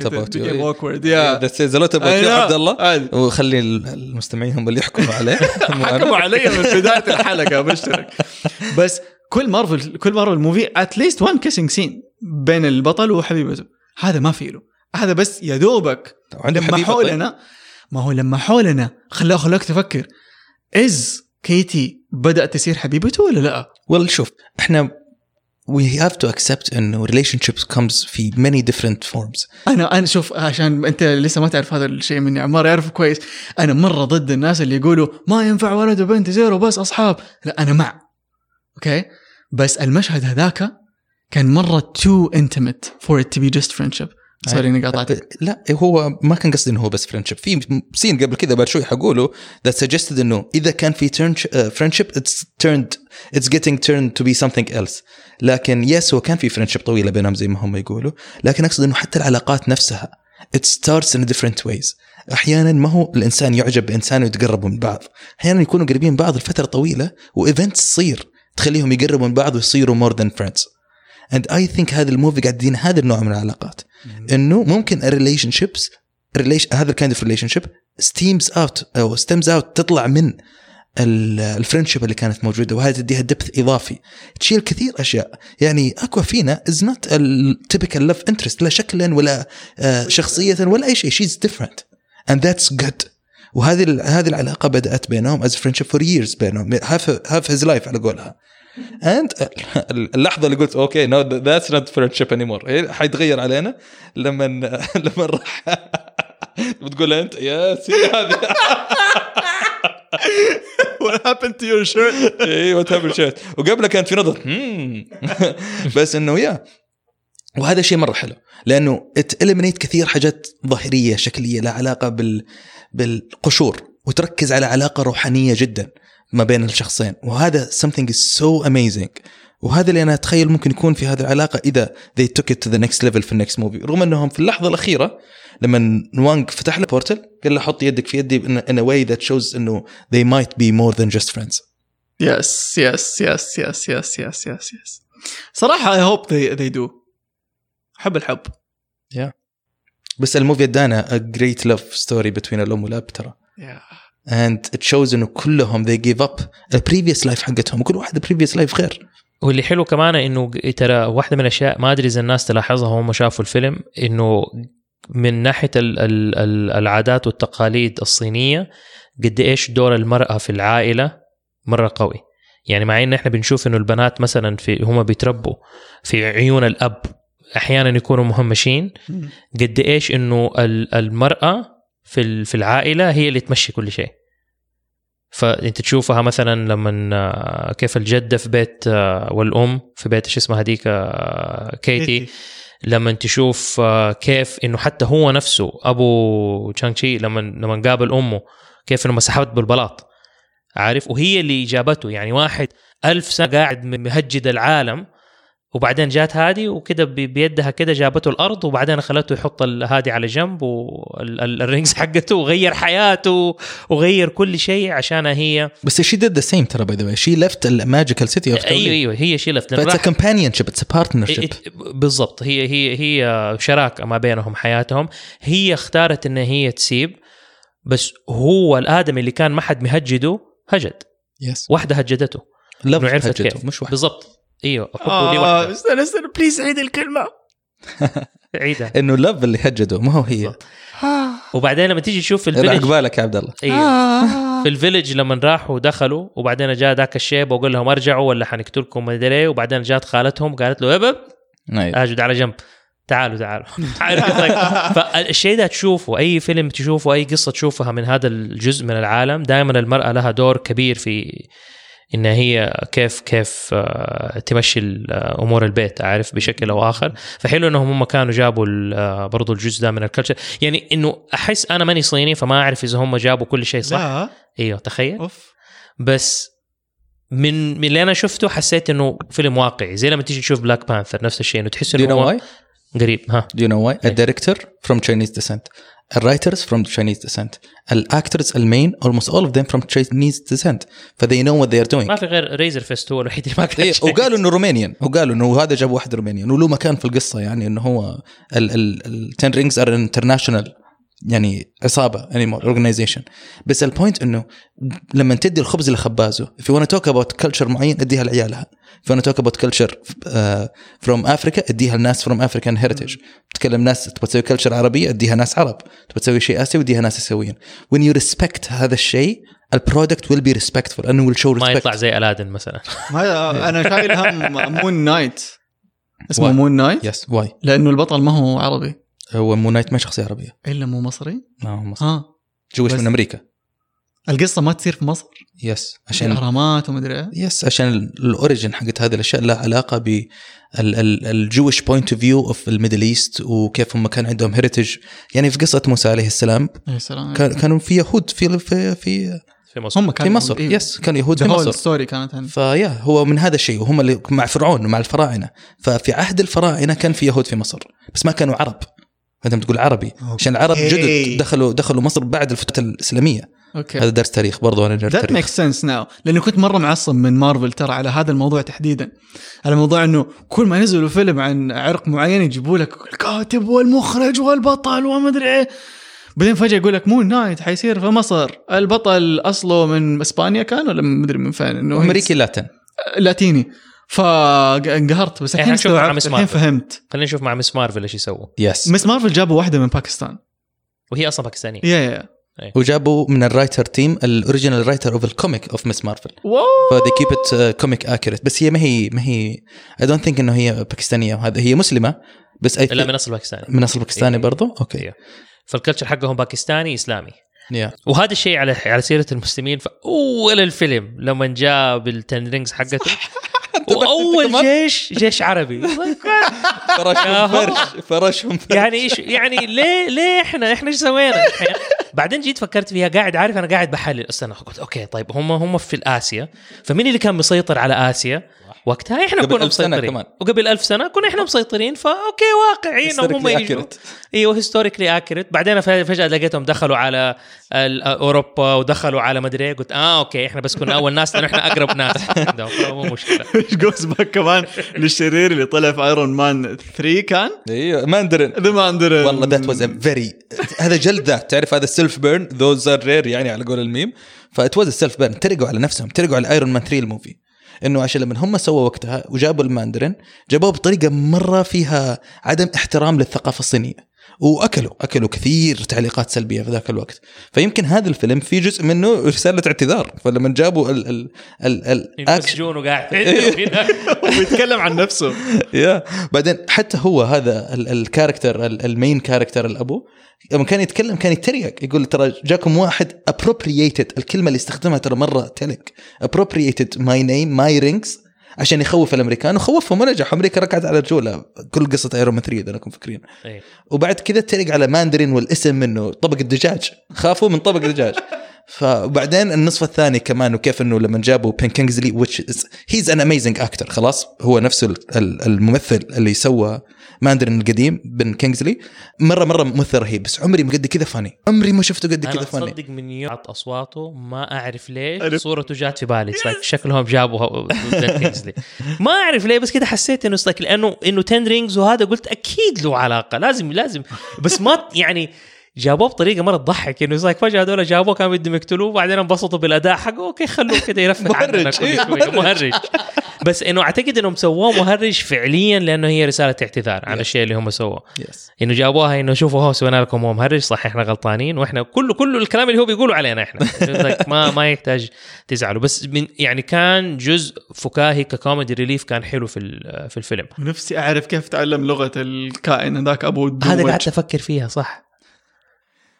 lot about you عبد الله، وخلي المستمعين هم اللي يحكموا عليه. حكموا عليه من بداية الحلقة بشترك. بس كل مارفل موفي at least one kissing scene بين البطل وحبيبته، هذا ما فيه له، هذا بس يدوبك لما حولنا. ما هو لما حولنا خلاك تفكر إز كيتي بدأت تصير حبيبته ولا لا؟ well شوف احنا we have to accept انه relationships comes في many different forms. انا شوف، عشان انت لسه ما تعرف هذا الشيء مني، عمار يعرف كويس، انا مرة ضد الناس اللي يقولوا ما ينفع ولد وبنت زيرو بس اصحاب. لا انا مع، اوكي، بس المشهد هذاك كان مرة too intimate for it to be just friendship. سوري اني قاطعتك. لا هو ما كان قصدي انه هو بس friendship. في سين قبل كذا بعد شوي حقوله that suggested انه اذا كان في friendship it's getting turned to be something else. لكن يس هو كان في friendship طويلة بينهم زي ما هم يقولوا، لكن اقصد انه حتى العلاقات نفسها it starts in different ways. احيانا ما هو الانسان يعجب بانسان ويتقربوا من بعض، احيانا يكونوا قريبين من بعض لفترة طويلة وايفنتس تصير تخليهم يقربوا من بعض ويصيروا more than friends. and I think هذا الموفي قاعد يدينا هذا النوع من العلاقات، إنه ممكن هذا kind of relationship stems out تطلع من الفرنشيب اللي كانت موجودة، وهذا تديها depth إضافي تشيل كثير أشياء. يعني أكوافينا is not a typical love interest، لا شكلا ولا شخصية ولا أي شيء، she's different and that's good. وهذه العلاقة بدأت بينهم as friendship for years بينهم half his life على قولها. and اللحظة اللي قلت okay no that's not friendship anymore حيتغير علينا لما راح بتقول أنت يا سيدي هذه what happened to your shirt ايه what happened to your shirt. وقبله كانت في نظر بس إنه وهذا شيء مرة حلو لأنه eliminate كثير حاجات ظاهرية شكلية لا علاقة بالقشور، وتركز على علاقة روحانية جدا ما بين الشخصين، وهذا something is so amazing. وهذا اللي أنا أتخيل ممكن يكون في هذه العلاقة إذا they took it to the next level في next movie. رغم أنهم في اللحظة الأخيرة لما نوانغ فتح له بورتل قال له حط يدك في يدي in a way that shows أنه they might be more than just friends. yes صراحة I hope they do. حب الحب. بس الموفي ادانا a great love story between الأم والأب ترى. and it shows إنه كلهم they give up a previous life حقتهم، وكل واحد previous life غير. واللي حلو كمان إنه ترى واحدة من الأشياء ما أدري إذا الناس تلاحظها هم شافوا الفيلم، إنه من ناحية العادات والتقاليد الصينية قد إيش دور المرأة في العائلة مرة قوي. يعني مع إن إحنا بنشوف إنه البنات مثلا هم بيتربوا في عيون الأب أحيانا يكونوا مهمشين، قد إيش إنه المرأة في العائلة هي اللي تمشي كل شيء. فأنت تشوفها مثلا لما كيف الجدة في بيت والأم في بيت إيش اسمها هديك كيتي، لما تشوف كيف إنه حتى هو نفسه أبو تشانغ-تشي لما قابل أمه كيف إنه مسحبت بالبلاط، عارف، وهي اللي جابته. يعني واحد 1000 سنة قاعد مهجد العالم، وبعدين جات هادي وكده بيدها كده جابته الأرض، وبعدين خلته يحط هادي على جنب والرينجز حقته، وغير حياته وغير كل شيء عشانها هي. بس she did the same ترى by the way she left the magical city of أيوة هي she left. It's a companionship, it's a partnership. بالضبط، هي شراكة ما بينهم حياتهم. هي اختارت إن هي تسيب، بس هو الآدم اللي كان ما حد مهجده هجد. واحدة هجدته، إنه عرفت كيف. مش واحد بالضبط. ايوه حطوا لي واحده. استنى بليز عيد الكلمه. عيدها. انه لف اللي هجده ما هو هي. وبعدين لما تيجي تشوف في الفيلج عقبالك يا عبد الله. ايوه في الفيلج لما راحوا ودخلوا، وبعدين جاء ذاك الشيب وقال لهم ارجعوا ولا حنقتلكم ما ادري، وبعدين جات خالتهم قالت له ابب اجد على جنب، تعالوا فالشيء ده تشوفه اي فيلم تشوفه اي قصه تشوفها من هذا الجزء من العالم، دائما المراه لها دور كبير في إن هي كيف تمشي أمور البيت، عارف، بشكل أو آخر. فحلو إنهم هم كانوا جابوا برضو الجزء ده من الكلتشر. يعني إنه أحس أنا ماني صيني فما أعرف إذا هم جابوا كل شيء صح. لا. أيوه تخيل. أوف. بس من اللي أنا شفته حسيت إنه فيلم واقعي، زي لما تيجي تشوف بلاك بانثر نفس الشيء، إنه تحس إنه هو قريب. ها. Do you know why? A director from Chinese descent. The writers from Chinese descent. The actors المين almost all of them from Chinese descent. they know what they are doing. ما في غير ريزر فيست هو الوحيد اللي ما كان. وقالوا إنه رومانيان، وقالوا إنه هذا جاب واحد رومانيان وله مكان في القصة، يعني إنه هو ال Ten Rings are international يعني عصابة anymore organization. بس البوينت إنه لما تدي الخبز لخبازه، if you want to talk about culture معين اديها لعيالها. if you want to talk about culture from Africa اديها الناس from African heritage. تتكلم ناس تبغى تسوي culture عربية اديها ناس عرب، تبغى تسوي شيء آسيوي اديها ناس آسيويين. when you respect هذا الشيء البرودكت will be respectful and will show respect. ما يطلع زي ألادن مثلا. أنا شايل هم مون نايت، اسمه مون نايت. yes why؟ لأنه البطل ما هو عربي. هو مون نايت ما شخصية عربية إلا مو مصري. هو مصري. جوش من أمريكا. القصة ما تصير في مصر. يس عشان الأهرامات ومدري إيه. يس عشان الأوريجين حقت هذه الأشياء لها علاقة بالجويش بوينت اوف فيو اوف الميدل ايست، وكيف هم كان عندهم هيريتج. يعني في قصة موسى عليه السلام كانوا في يهود في مصر. هم في مصر. يس كانوا يهود في مصر. الستوري كانت هنا. فيا هو من هذا الشيء، وهم اللي مع فرعون ومع الفراعنة. ففي عهد الفراعنة كان في يهود في مصر بس ما كانوا عرب. أنت بتقول عربي عشان العرب جدد دخلوا مصر بعد الفترة الإسلامية. أوكي. هذا درس تاريخ برضو. أنا درس تاريخ. That makes sense now. لأنه كنت مرة معصب من مارفل ترى على هذا الموضوع تحديدا، على موضوع إنه كل ما نزلوا فيلم عن عرق معين يجيبوا لك الكاتب والمخرج والبطل وما أدري إيه، بعدين فجأة يقول لك مون نايت حيصير في مصر. البطل أصله من إسبانيا كان ولا ما أدري من فين، إنه أمريكي لاتيني. فانقهرت. بس الحين فهمت. خلينا نشوف مع مس مارفل ايش يسووا. مس مارفل جابوا واحدة من باكستان وهي اصلا باكستانيه. وجابوا من الرايتر تيم الاوريجينال رايتر اوف الكوميك اوف مس مارفل. فدي كيب ات كوميك اكيوريت. بس هي ما هي I don't think انه هي باكستانيه، وهذا هي مسلمه بس لا من اصل باكستاني. من اصل باكستاني برضو. اوكي. فالكلتشر حقهم باكستاني اسلامي. وهذا الشيء على سيرة المسلمين. فأول الفيلم لما جاء بالتن رينجز حقته وأول جيش عربي فرشهم يعني إيش يعني ليه إحنا إيش سوينا. بعدين جيت فكرت فيها، قاعد أنا قاعد بحلل. أصلا قلت أوكي طيب هم في الآسيا، فمين اللي كان مسيطر على آسيا وقتها؟ إحنا كنا مسيطرين، وقبل 1000 سنة كنا إحنا مسيطرين. فأوكي واقعين هم يجوا. أيوه هيستوريكلي أكيرت. بعدين فجأة لقيتهم دخلوا على أوروبا ودخلوا على مدري. قلت أوكي إحنا بس كنا أول ناس لأن إحنا أقرب ناس. مو مشكلة. إيش جوز باك كمان للشرير اللي طلع في ايرون مان 3 كان ايوه ماندرين. والله ذات واز ا فيري هذا جلد ذات. تعرف هذا السيلف بيرن ذوز ار رير يعني على قول الميم. فات واز السيلف بيرن. ترجعوا على نفسهم، ترجعوا على ايرون مان 3 الموفي، انه عشان لما هم سووا وقتها وجابوا الماندرين جابوه بطريقه مره فيها عدم احترام للثقافه الصينيه، واكلوا كثير تعليقات سلبيه في ذاك الوقت. فيمكن هذا الفيلم في جزء منه رساله اعتذار. فلما جابوا المسجون وقاعد ويتكلم عن نفسه بعدين حتى هو هذا الكاركتر المين كاركتر الابو لما كان يتكلم كان يتريق، يقول ترى جاكم واحد appropriated. الكلمه اللي استخدمها ترى مره تلك appropriated my name my rings عشان يخوف الامريكان، وخوفهم ونجح. امريكا ركعت على رجوله كل قصه ايرون مان 3 انكم فاكرين. وبعد كذا تريق على ماندرين والاسم منه طبق الدجاج، خافوا من طبق الدجاج. فبعدين النصف الثاني كمان، وكيف انه لما جابوا بين كينغزلي which is he's an amazing actor. خلاص هو نفسه الممثل اللي سوى ماندرين القديم بن كينغزلي مره ممثل رهيب. بس عمري ما قد كذا فاني، عمري ما شفته قد كذا فاني. انا اصدق من يعط اصواته ما اعرف ليش صورته جات في بالي شكلهم جابوا بن كينغزلي ما اعرف ليه، بس كده حسيت انه لانه 10 رينجز وهذا قلت اكيد له علاقه لازم بس ما يعني جابوه بطريقه مره تضحك، انه زيك فجاه هذول جابوه كانوا بدهم يقتلوه وبعدين انبسطوا بالاداء حقه. اوكي خلوه كده يرفع عننا كل شويه مهرج. بس انه اعتقد انهم سووه مهرج فعليا لانه هي رساله اعتذار عن الشيء اللي هم سووه. انه جابوها انه شوفوا هو سوينا لكم هو مهرج صح، احنا غلطانين واحنا كل الكلام اللي هو بيقولوا علينا احنا ما يحتاج تزعلوا. بس من يعني كان جزء فكاهي ككوميدي ريليف كان حلو في الفيلم. نفسي اعرف كيف تعلم لغه الكائن هذاك ابو هذا قاعد افكر فيها صح.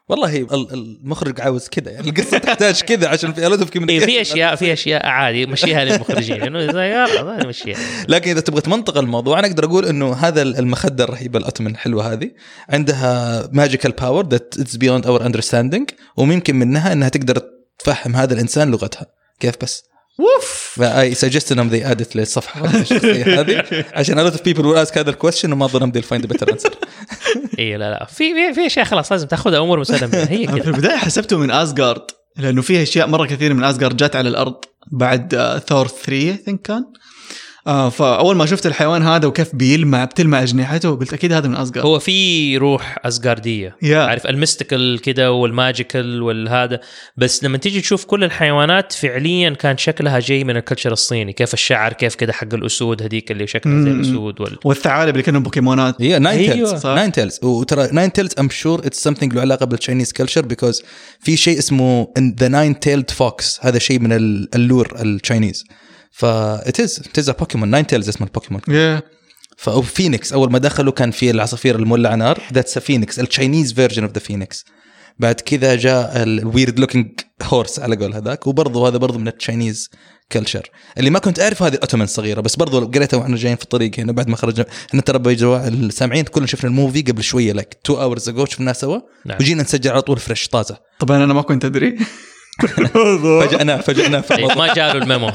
والله المخرج عاوز كذا يعني القصه تحتاج كذا عشان في لود اوف في اشياء عادي مشيها للمخرجين انه زي يلا مشيها. لكن اذا تبغى تمنطق الموضوع انا اقدر اقول انه هذا المخده الرهيبه الاتومن الحلوه هذه عندها ماجيكال باور ذات اتس بيوند اور اندرستاندينج وممكن منها انها تقدر تفهم هذا الانسان لغتها كيف بس ووف. I suggest انهم they add it للصفحه حق الشخصيه هذه عشان a lot of people will ask هذا الكويستشن وما ظنهم they'll find a better answer. اي لا في اشياء خلاص لازم تاخذها امور مسلم بها هي كده. في البدايه حسبته من اسغارد لانه فيه اشياء مره كثير من اسغارد جات على الارض بعد ثور 3 I think كان. فاول ما شفت الحيوان هذا وكيف بتلمع اجنحته قلت اكيد هذا من اسغارد. هو في روح اسغارديه عارف الميستيكال كده والماجيكال والهذا بس لما تيجي تشوف كل الحيوانات فعليا كان شكلها جاي من الكلتشر الصيني كيف الشعر كيف كده حق الاسود هذيك اللي شكلها زي الاسود والثعالب اللي كانوا بوكيمونات هي ناين تيلز وترى ناين تيلز ام شور اتس something له علاقه بالتشاينيز كلتشر بيكوز في شيء اسمه ذا ناين تيلد فوكس هذا شيء من اللور التشاينيز فإتز بوكيمون ناين تيلز اسمه البوكيمون ففينيكس أول ما دخلوا كان في العصافير المولع نار ذاتس فينيكس التشاينيز فيرجن اوف ذا فينيكس. بعد كذا جاء الويرد لوكينج هورس على قول هذاك وبرضه هذا برضه من التشاينيز كلتشر اللي ما كنت أعرف هذه الأوتومن صغيرة بس برضه قريتها وإحنا جايين في الطريق هنا بعد ما خرجنا إحنا ترى بيجوا السامعين كلنا شفنا الموفي قبل شوية like 2 hours ago شفناه سوا وجينا نسجل على طول فريش طازة. طبعا أنا ما كنت أدري فجأنا ما جاله الميمو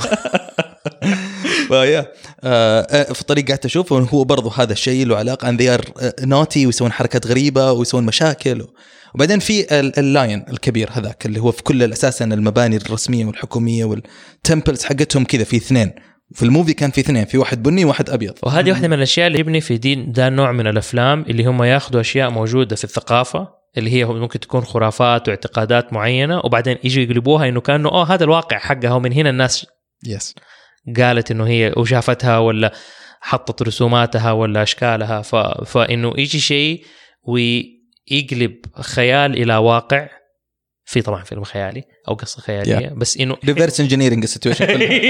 فيا في الطريق قاعد أشوف هو برضو هذا الشيء له علاقة أن they are naughty ويسوون حركات غريبة ويسوون مشاكل. وبعدين في اللاين الكبير هذاك اللي هو في كل أساسا المباني الرسمية والحكومية والتمبلز حقتهم كذا في 2 في الموفي كان في 2 في واحد بني وواحد أبيض. وهذه واحدة من الأشياء اللي يبني في دين ده النوع من الأفلام اللي هم ياخدوا أشياء موجودة في الثقافة اللي هي ممكن تكون خرافات واعتقادات معينة وبعدين يجوا يقلبوها إنه كأنه هذا الواقع حقها ومن هنا الناس قالت إنه هي وشافتها ولا حطت رسوماتها ولا أشكالها فإنه يجي شيء ويقلب خيال إلى واقع في طبعا فيلم خيالي أو قصة خيالية بس إنه reverse engineering السيتويشن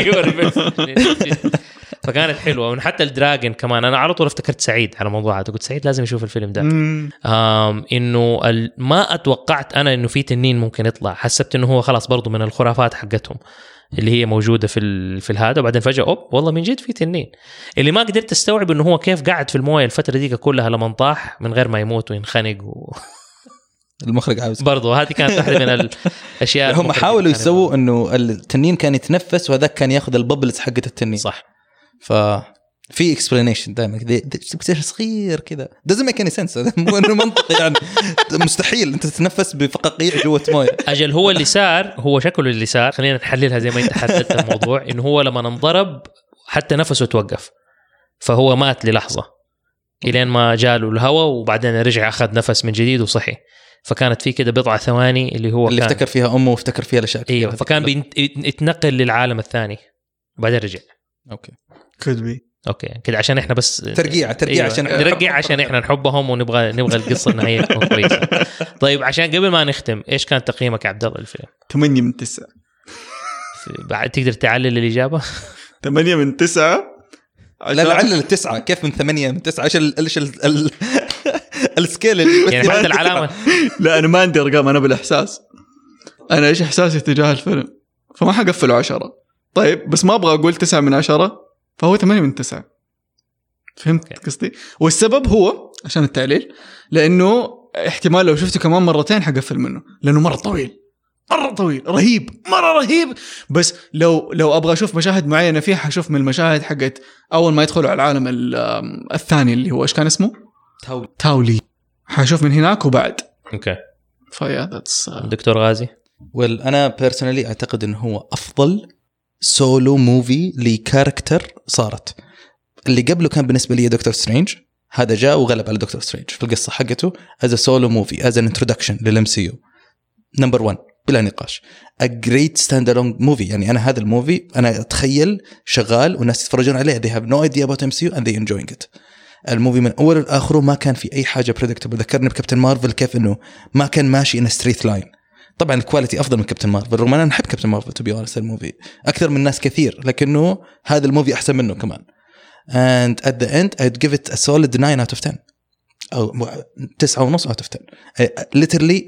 فكانت حلوة. وحتى الدراجن كمان أنا على طول افتكرت سعيد على موضوع هذا قلت سعيد لازم يشوف الفيلم ده. إنه ما أتوقعت أنا إنه في تنين ممكن يطلع حسبت إنه هو خلاص برضو من الخرافات حقتهم اللي هي موجودة في هذا وبعدين فجأة والله من جد في تنين اللي ما قدرت استوعب إنه هو كيف قاعد في الموية الفترة دي كلها لما طاح من غير ما يموت وينخنق المخرج عاوز برضو هذه كانت واحدة من الأشياء هم حاولوا يسووا إنه التنين كان يتنفس وهذاك كان يأخذ الببلز حقة التنين صح. في explanation دائما كذا صغير كذا doesn't make any sense مو إنه منطقي يعني مستحيل أنت تتنفس بفقاقيع جوة موية. أجل هو اللي صار هو شكله اللي صار خلينا نحللها زي ما أنت حددت الموضوع إنه هو لما انضرب حتى نفسه توقف فهو مات للحظة إلين ما جاله الهواء وبعدين رجع أخذ نفس من جديد وصحي فكانت في كده بضعة ثواني اللي هو اللي افتكر فيها أمه وافتكر فيها الأشياء أيوه فكان بيتنقل للعالم الثاني وبعدين رجع. اوكي كده عشان احنا بس ترقيع أيوة. عشان نرجع عشان احنا نحبهم ونبغى القصه النهائيه تكون كويسه. طيب عشان قبل ما نختم ايش كان تقييمك يا عبد الله الفيلم؟ 8 من 9. بعد تقدر تعلل الاجابه؟ 8 من 9. لا علل 9 كيف من 8 من 9 ايش السكيل اللي يعني حتى العلامه لا انا ما عندي ارقام انا بالاحساس انا ايش احساسي تجاه الفيلم فما حقفله 10 طيب بس ما ابغى اقول 9 من 10 فهو 8 من 9. فهمت قصدي؟ والسبب هو عشان التعليل لانه احتمال لو شفته كمان مرتين حقفل منه لانه مره طويل رهيب مره رهيب. بس لو ابغى اشوف مشاهد معينه فيه حشوف من المشاهد حقت اول ما يدخلوا على العالم الثاني اللي هو ايش كان اسمه تاولي حشوف من هناك وبعد اوكي فيا ذاتس دكتور غازي. انا بيرسونالي اعتقد انه هو افضل سولو موفي لكاركتر صارت. اللي قبله كان بالنسبه لي دكتور سترينج هذا جاء وغلب على دكتور سترينج في القصه حقته as a solo movie as an introduction للMCU number 1 بلا نقاش a great standalone movie. يعني أنا هذا الموفي أنا أتخيل شغال والناس يتفرجون عليه they have no idea about MCU and they enjoying it. الموفي من أول لآخره ما كان في أي حاجة predictable. ذكرني بكابتن مارفل كيف إنه ما كان ماشي in a straight line. طبعا الكواليتي أفضل من كابتن مارفل رغم أنا نحب كابتن مارفل to be honest الموفي أكثر من ناس كثير لكنه هذا الموفي أحسن منه كمان. and at the end I'd give it a solid 9 out of 10. أو 9.5 out of 10 literally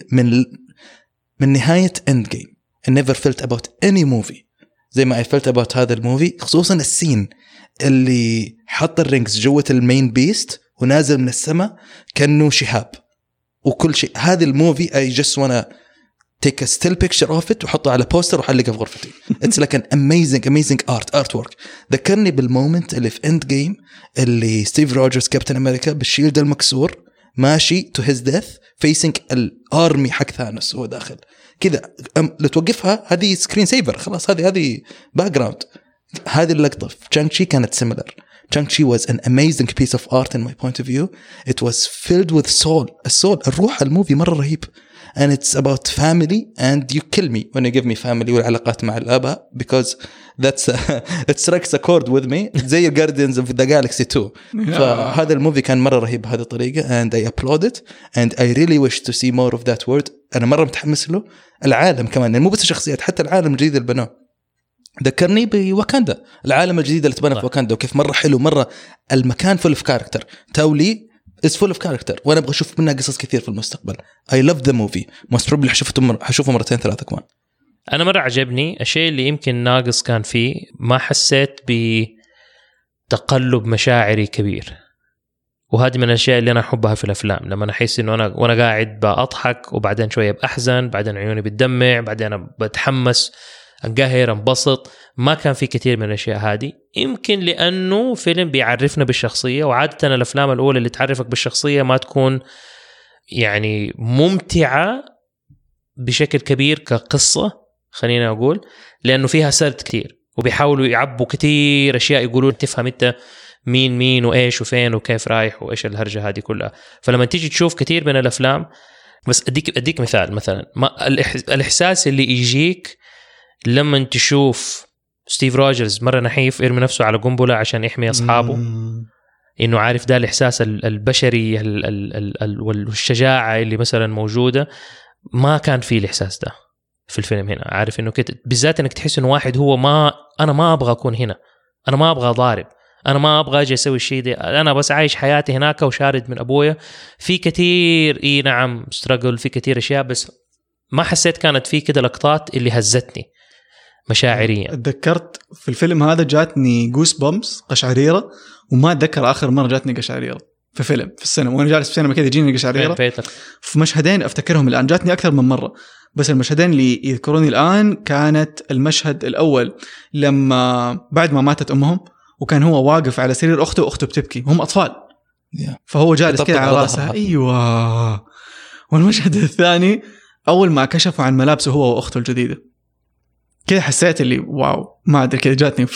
من نهاية Endgame I never felt about any movie زي ما I felt about هذا الموفي, خصوصا السين اللي حط الرينجز جوة المين بيست ونازل من السماء كأنه شهاب وكل شيء. هذا الموفي I just wanna take a still picture of it وحطه على بوستر وحلقه في غرفتي. It's like an amazing artwork. ذكرني بالمومنت اللي في End Game اللي ستيف روجرز كابتن أمريكا بالشيلد المكسور ماشي to his death facing الارمي حق ثانوس وهو داخل كذا. لو توقفها هذه سكرين سيفر خلاص, هذه باك جراوند. هذه اللقطة في Shang-Chi كانت similar. Shang-Chi was an amazing piece of art in my point of view. It was filled with soul. الروح الموفي مرة رهيب. And it's about family and you kill me when you give me family والعلاقات مع الآباء because that's it strikes a chord with me زي Guardians of the Galaxy 2. فهذا الموفي كان مرة رهيب بهذه الطريقة and I applaud it and I really wish to see more of that word. أنا مرة متحمس له. العالم كمان مو بس الشخصيات, حتى العالم الجديد اللي بنوه ذكرني بواكاندا, العالم الجديد اللي تبنى في واكاندا وكيف مرة حلو, مرة المكان full of character. تاولي is full of character وأنا أبغى أشوف منها قصص كثير في المستقبل. I love the movie most probably حشوفه مرتين ثلاثة كمان. أنا مرة عجبني. الشيء اللي يمكن ناقص كان فيه ما حسيت بتقلب مشاعري كبير, وهذه من الأشياء اللي أنا أحبها في الأفلام. لما أحس إنه وأنا قاعد بأضحك وبعدين شوية بأحزن, بعدين عيوني بتدمع, بعدين أنا بتحمس انقهر انبسط. ما كان في كثير من الاشياء هذه, يمكن لانه فيلم بيعرفنا بالشخصيه, وعاده الافلام الاولى اللي تعرفك بالشخصيه ما تكون يعني ممتعه بشكل كبير كقصه, خلينا اقول, لانه فيها سرد كثير وبيحاولوا يعبوا كثير اشياء يقولون تفهم انت مين وايش وفين وكيف رايح وايش الهرجه هذه كلها. فلما تيجي تشوف كثير من الافلام, بس اديك مثال, مثلا الاحساس اللي يجيك لما تشوف ستيف روجرز مرة نحيف يرمي نفسه على قنبلة عشان يحمي أصحابه, إنه عارف ده الإحساس البشري والشجاعة اللي مثلا موجودة, ما كان فيه الإحساس ده في الفيلم هنا. عارف إنه كده بالذات إنك تحس إنه واحد هو أنا ما أبغى أكون هنا, أنا ما أبغى ضارب, أنا ما أبغى أجي أسوي الشيء ده, أنا بس عايش حياتي هناك وشارد من أبويا. في كتير نعم ستراجل, في كتير أشياء, بس ما حسيت كانت فيه كده لقطات اللي هزتني مشاعريا. اتذكرت في الفيلم هذا جاتني جوس بومبس قشعريرة, وما اتذكر اخر مره جاتني قشعريرة في فيلم في السينما, وانا جالس في السينما كذا يجيني قشعريرة في مشهدين افتكرهم الان, جاتني اكثر من مره, بس المشهدين اللي يذكروني الان كانت المشهد الاول لما بعد ما ماتت امهم وكان هو واقف على سرير اخته واخته بتبكي وهم اطفال, فهو جالس كذا على راسها. ايوه. والمشهد الثاني اول ما كشفوا عن ملابسه هو واخته الجديده, كده حسيت اللي واو, ما أدري كده جاتني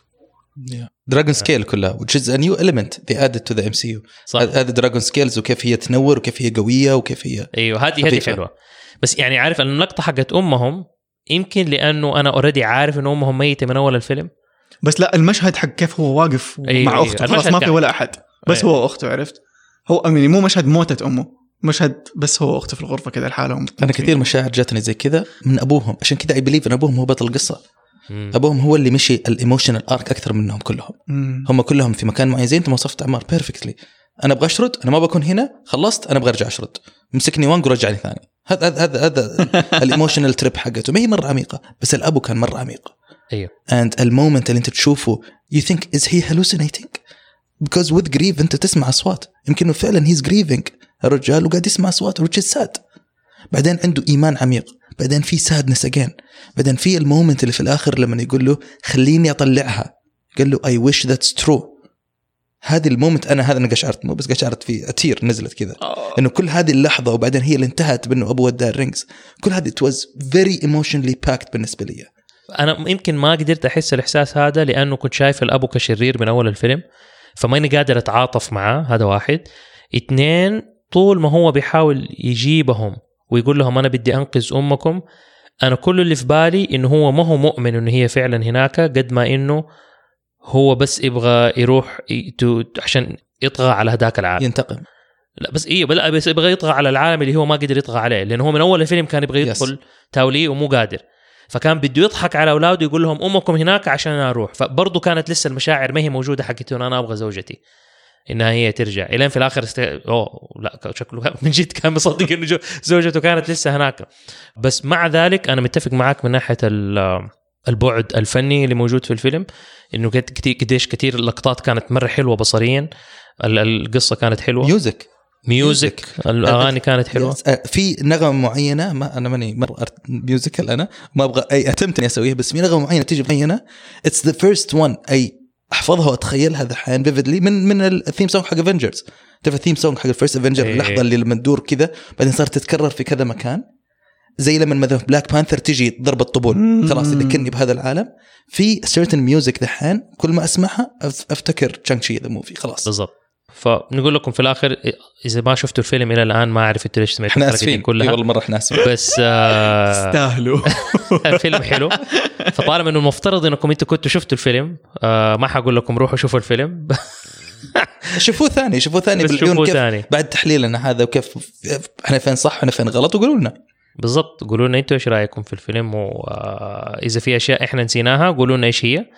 دراجون سكيل كلها which is a new element they added to the MCU. هذا دراجون سكيلز وكيف هي تنور وكيف هي قوية وكيف هي أيوة هذه حلوة. بس يعني عارف اللقطة حقت أمهم يمكن لأنه أنا أوريدي عارف إن أمهم ميتة من أول الفيلم, بس لا المشهد حق كيف هو واقف مع أخته خلاص ما في ولا أحد, بس هو أخته, عرفت, هو أمني مو مشهد موتة أمه, مشهد بس هو أخته في الغرفة كده لحالهم. أنا كثير مشاعر جاتني زي كذا من أبوهم, عشان كذا I believe إن أبوهم هو بطل القصة. أبوهم هو اللي مشي الإيموشنال آرك أكثر منهم كلهم. هم كلهم في مكان معين زي أنت ما وصفت عمار بيرفكتلي. أنا أبغى أشرد, أنا ما بكون هنا, خلصت أنا أبغى أرجع أشرد, مسكني وانق ورجعني ثاني. هذا الإيموشنال تريب حقته, ما هي مرة عميقة, بس الأبو كان مرة عميق. أيوه. and المومنت اللي أنت تشوفه you think is he hallucinating because with grief أنت تسمع أصوات, يمكنه فعلا he's grieving الرجال وقاعد يسمع أصوات which is sad. بعدين عنده إيمان عميق, بعدين في sadness again, بعدين في المومنت اللي في الآخر لما يقول له خليني أطلعها, قال له I wish that's true. هذه المومنت أنا قشعرت, مو بس قشعرت في أتير نزلت كذا, إنه كل هذه اللحظة وبعدين هي اللي انتهت بأنه أبو وداه الرينجز, كل هذه it was very emotionally packed بالنسبة لي. أنا يمكن ما قدرت أحس الإحساس هذا لأنه كنت شايف الأبو كشرير من أول الفيلم, فماني قادر أتعاطف معه. هذا واحد. 2, طول ما هو بيحاول يجيبهم ويقول لهم أنا بدي أنقذ أمكم, أنا كل اللي في بالي إنه هو ما هو مؤمن إنه هي فعلا هناك, قد ما إنه هو بس يبغى يروح عشان يطغى على هداك العالم, ينتقم. لا بس بس يبغى يطغى على العالم اللي هو ما قدر يطغى عليه, لأنه هو من أول الفيلم كان يبغى يدخل تاولي ومو قادر, فكان بده يضحك على أولاده يقول لهم أمكم هناك عشان أنا أروح. فبرضه كانت لسه المشاعر ما هي موجودة حقتي أنا أبغى زوجتي. انها هي ترجع. الين في الاخر لا شكله من جد كان مصدق انه زوجته كانت لسه هناك. بس مع ذلك انا متفق معك من ناحيه البعد الفني اللي موجود في الفيلم، انه قديش كتير اللقطات كانت مره حلوه بصريا، القصه كانت حلوه، ميوزك الاغاني كانت حلوه. في نغمه معينه، ما انا ماني مره ميوزيكال، انا ما ابغى اي اتمت اني اسويها، بس في نغمه معينه تيجي معينه اتس ذا فيرست وان اي احفظها واتخيلها ذحين فيفيدلي من الثيم سونج حق افنجرز. تعرف الثيم سونج حق الفيرست افنجر اللحظه اللي لما تدور كذا بعدين صارت تتكرر في كذا مكان، زي لما مثلا بلاك بانثر تيجي ضربة طبول خلاص يذكرني بهذا العالم. في certain music ذحين كل ما اسمعها افتكر تشانغ شي ذا موفي خلاص بالضبط. فنقول لكم في الاخر اذا ما شفتوا الفيلم الى الان ما اعرف انتوا ليش سمعتوا الحلقه كلها، والله مره احنا اسفين بس تستاهلوا. الفيلم حلو. فطالما انه المفترض انكم انتوا كنتوا شفتوا الفيلم، ما حقول لكم روحوا شوفوا الفيلم. شوفوه ثاني بالعيون كيف ثاني. بعد تحليلنا هذا وكيف احنا فين صح واحنا فين غلط، وقولوا لنا بالضبط، قولوا لنا انتوا ايش رايكم في الفيلم، واذا في اشياء احنا نسيناها قولوا لنا ايش هي،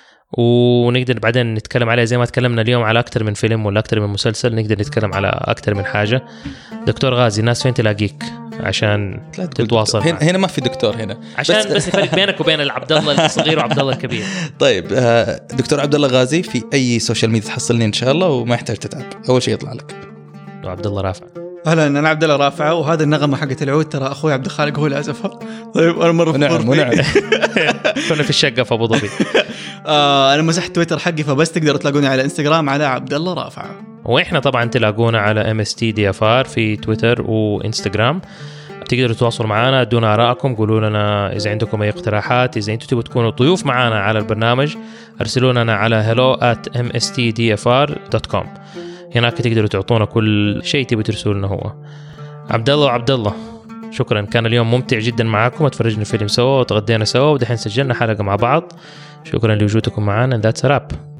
ونقدر بعدين نتكلم عليها زي ما تكلمنا اليوم على اكثر من فيلم ولا اكثر من مسلسل، نقدر نتكلم على اكثر من حاجه. دكتور غازي، الناس فين تلاقيك عشان تتواصل؟ هنا ما في دكتور هنا، عشان بس الفرق بينك وبين العبد الله الصغير وعبد الله الكبير. طيب دكتور عبد الله غازي في اي سوشيال ميديا تحصلني ان شاء الله، وما يحتاج تتعب، اول شيء يطلع لك. وعبد الله رافع. اهلا، انا عبد الله رافعه، وهذا النغمه حقت العود ترى اخوي عبد الخالق هو اللي عزفها. طيب انا مره ونعم كنا في الشقه في ابو ظبي. انا مسحت تويتر حقي، فبس تقدروا تلاقوني على انستغرام على عبد الله رافعه، واحنا طبعا تلاقونا على MSTDFR في تويتر وانستغرام. تقدروا تتواصلوا معنا، ادونا آراءكم، قولوا لنا اذا عندكم اي اقتراحات، اذا انتم تبغوا تكونوا ضيوف معنا على البرنامج ارسلوا لنا على hello@mstdfr.com. هناك تقدروا تعطونا كل شيء تبغوا ترسلوا لنا. هو عبد الله وعبد الله، شكرا، كان اليوم ممتع جدا معاكم، اتفرجنا فيلم سوا وتغدينا سوا ودحين سجلنا حلقة مع بعض. شكرا لوجودكم معنا. That's a wrap.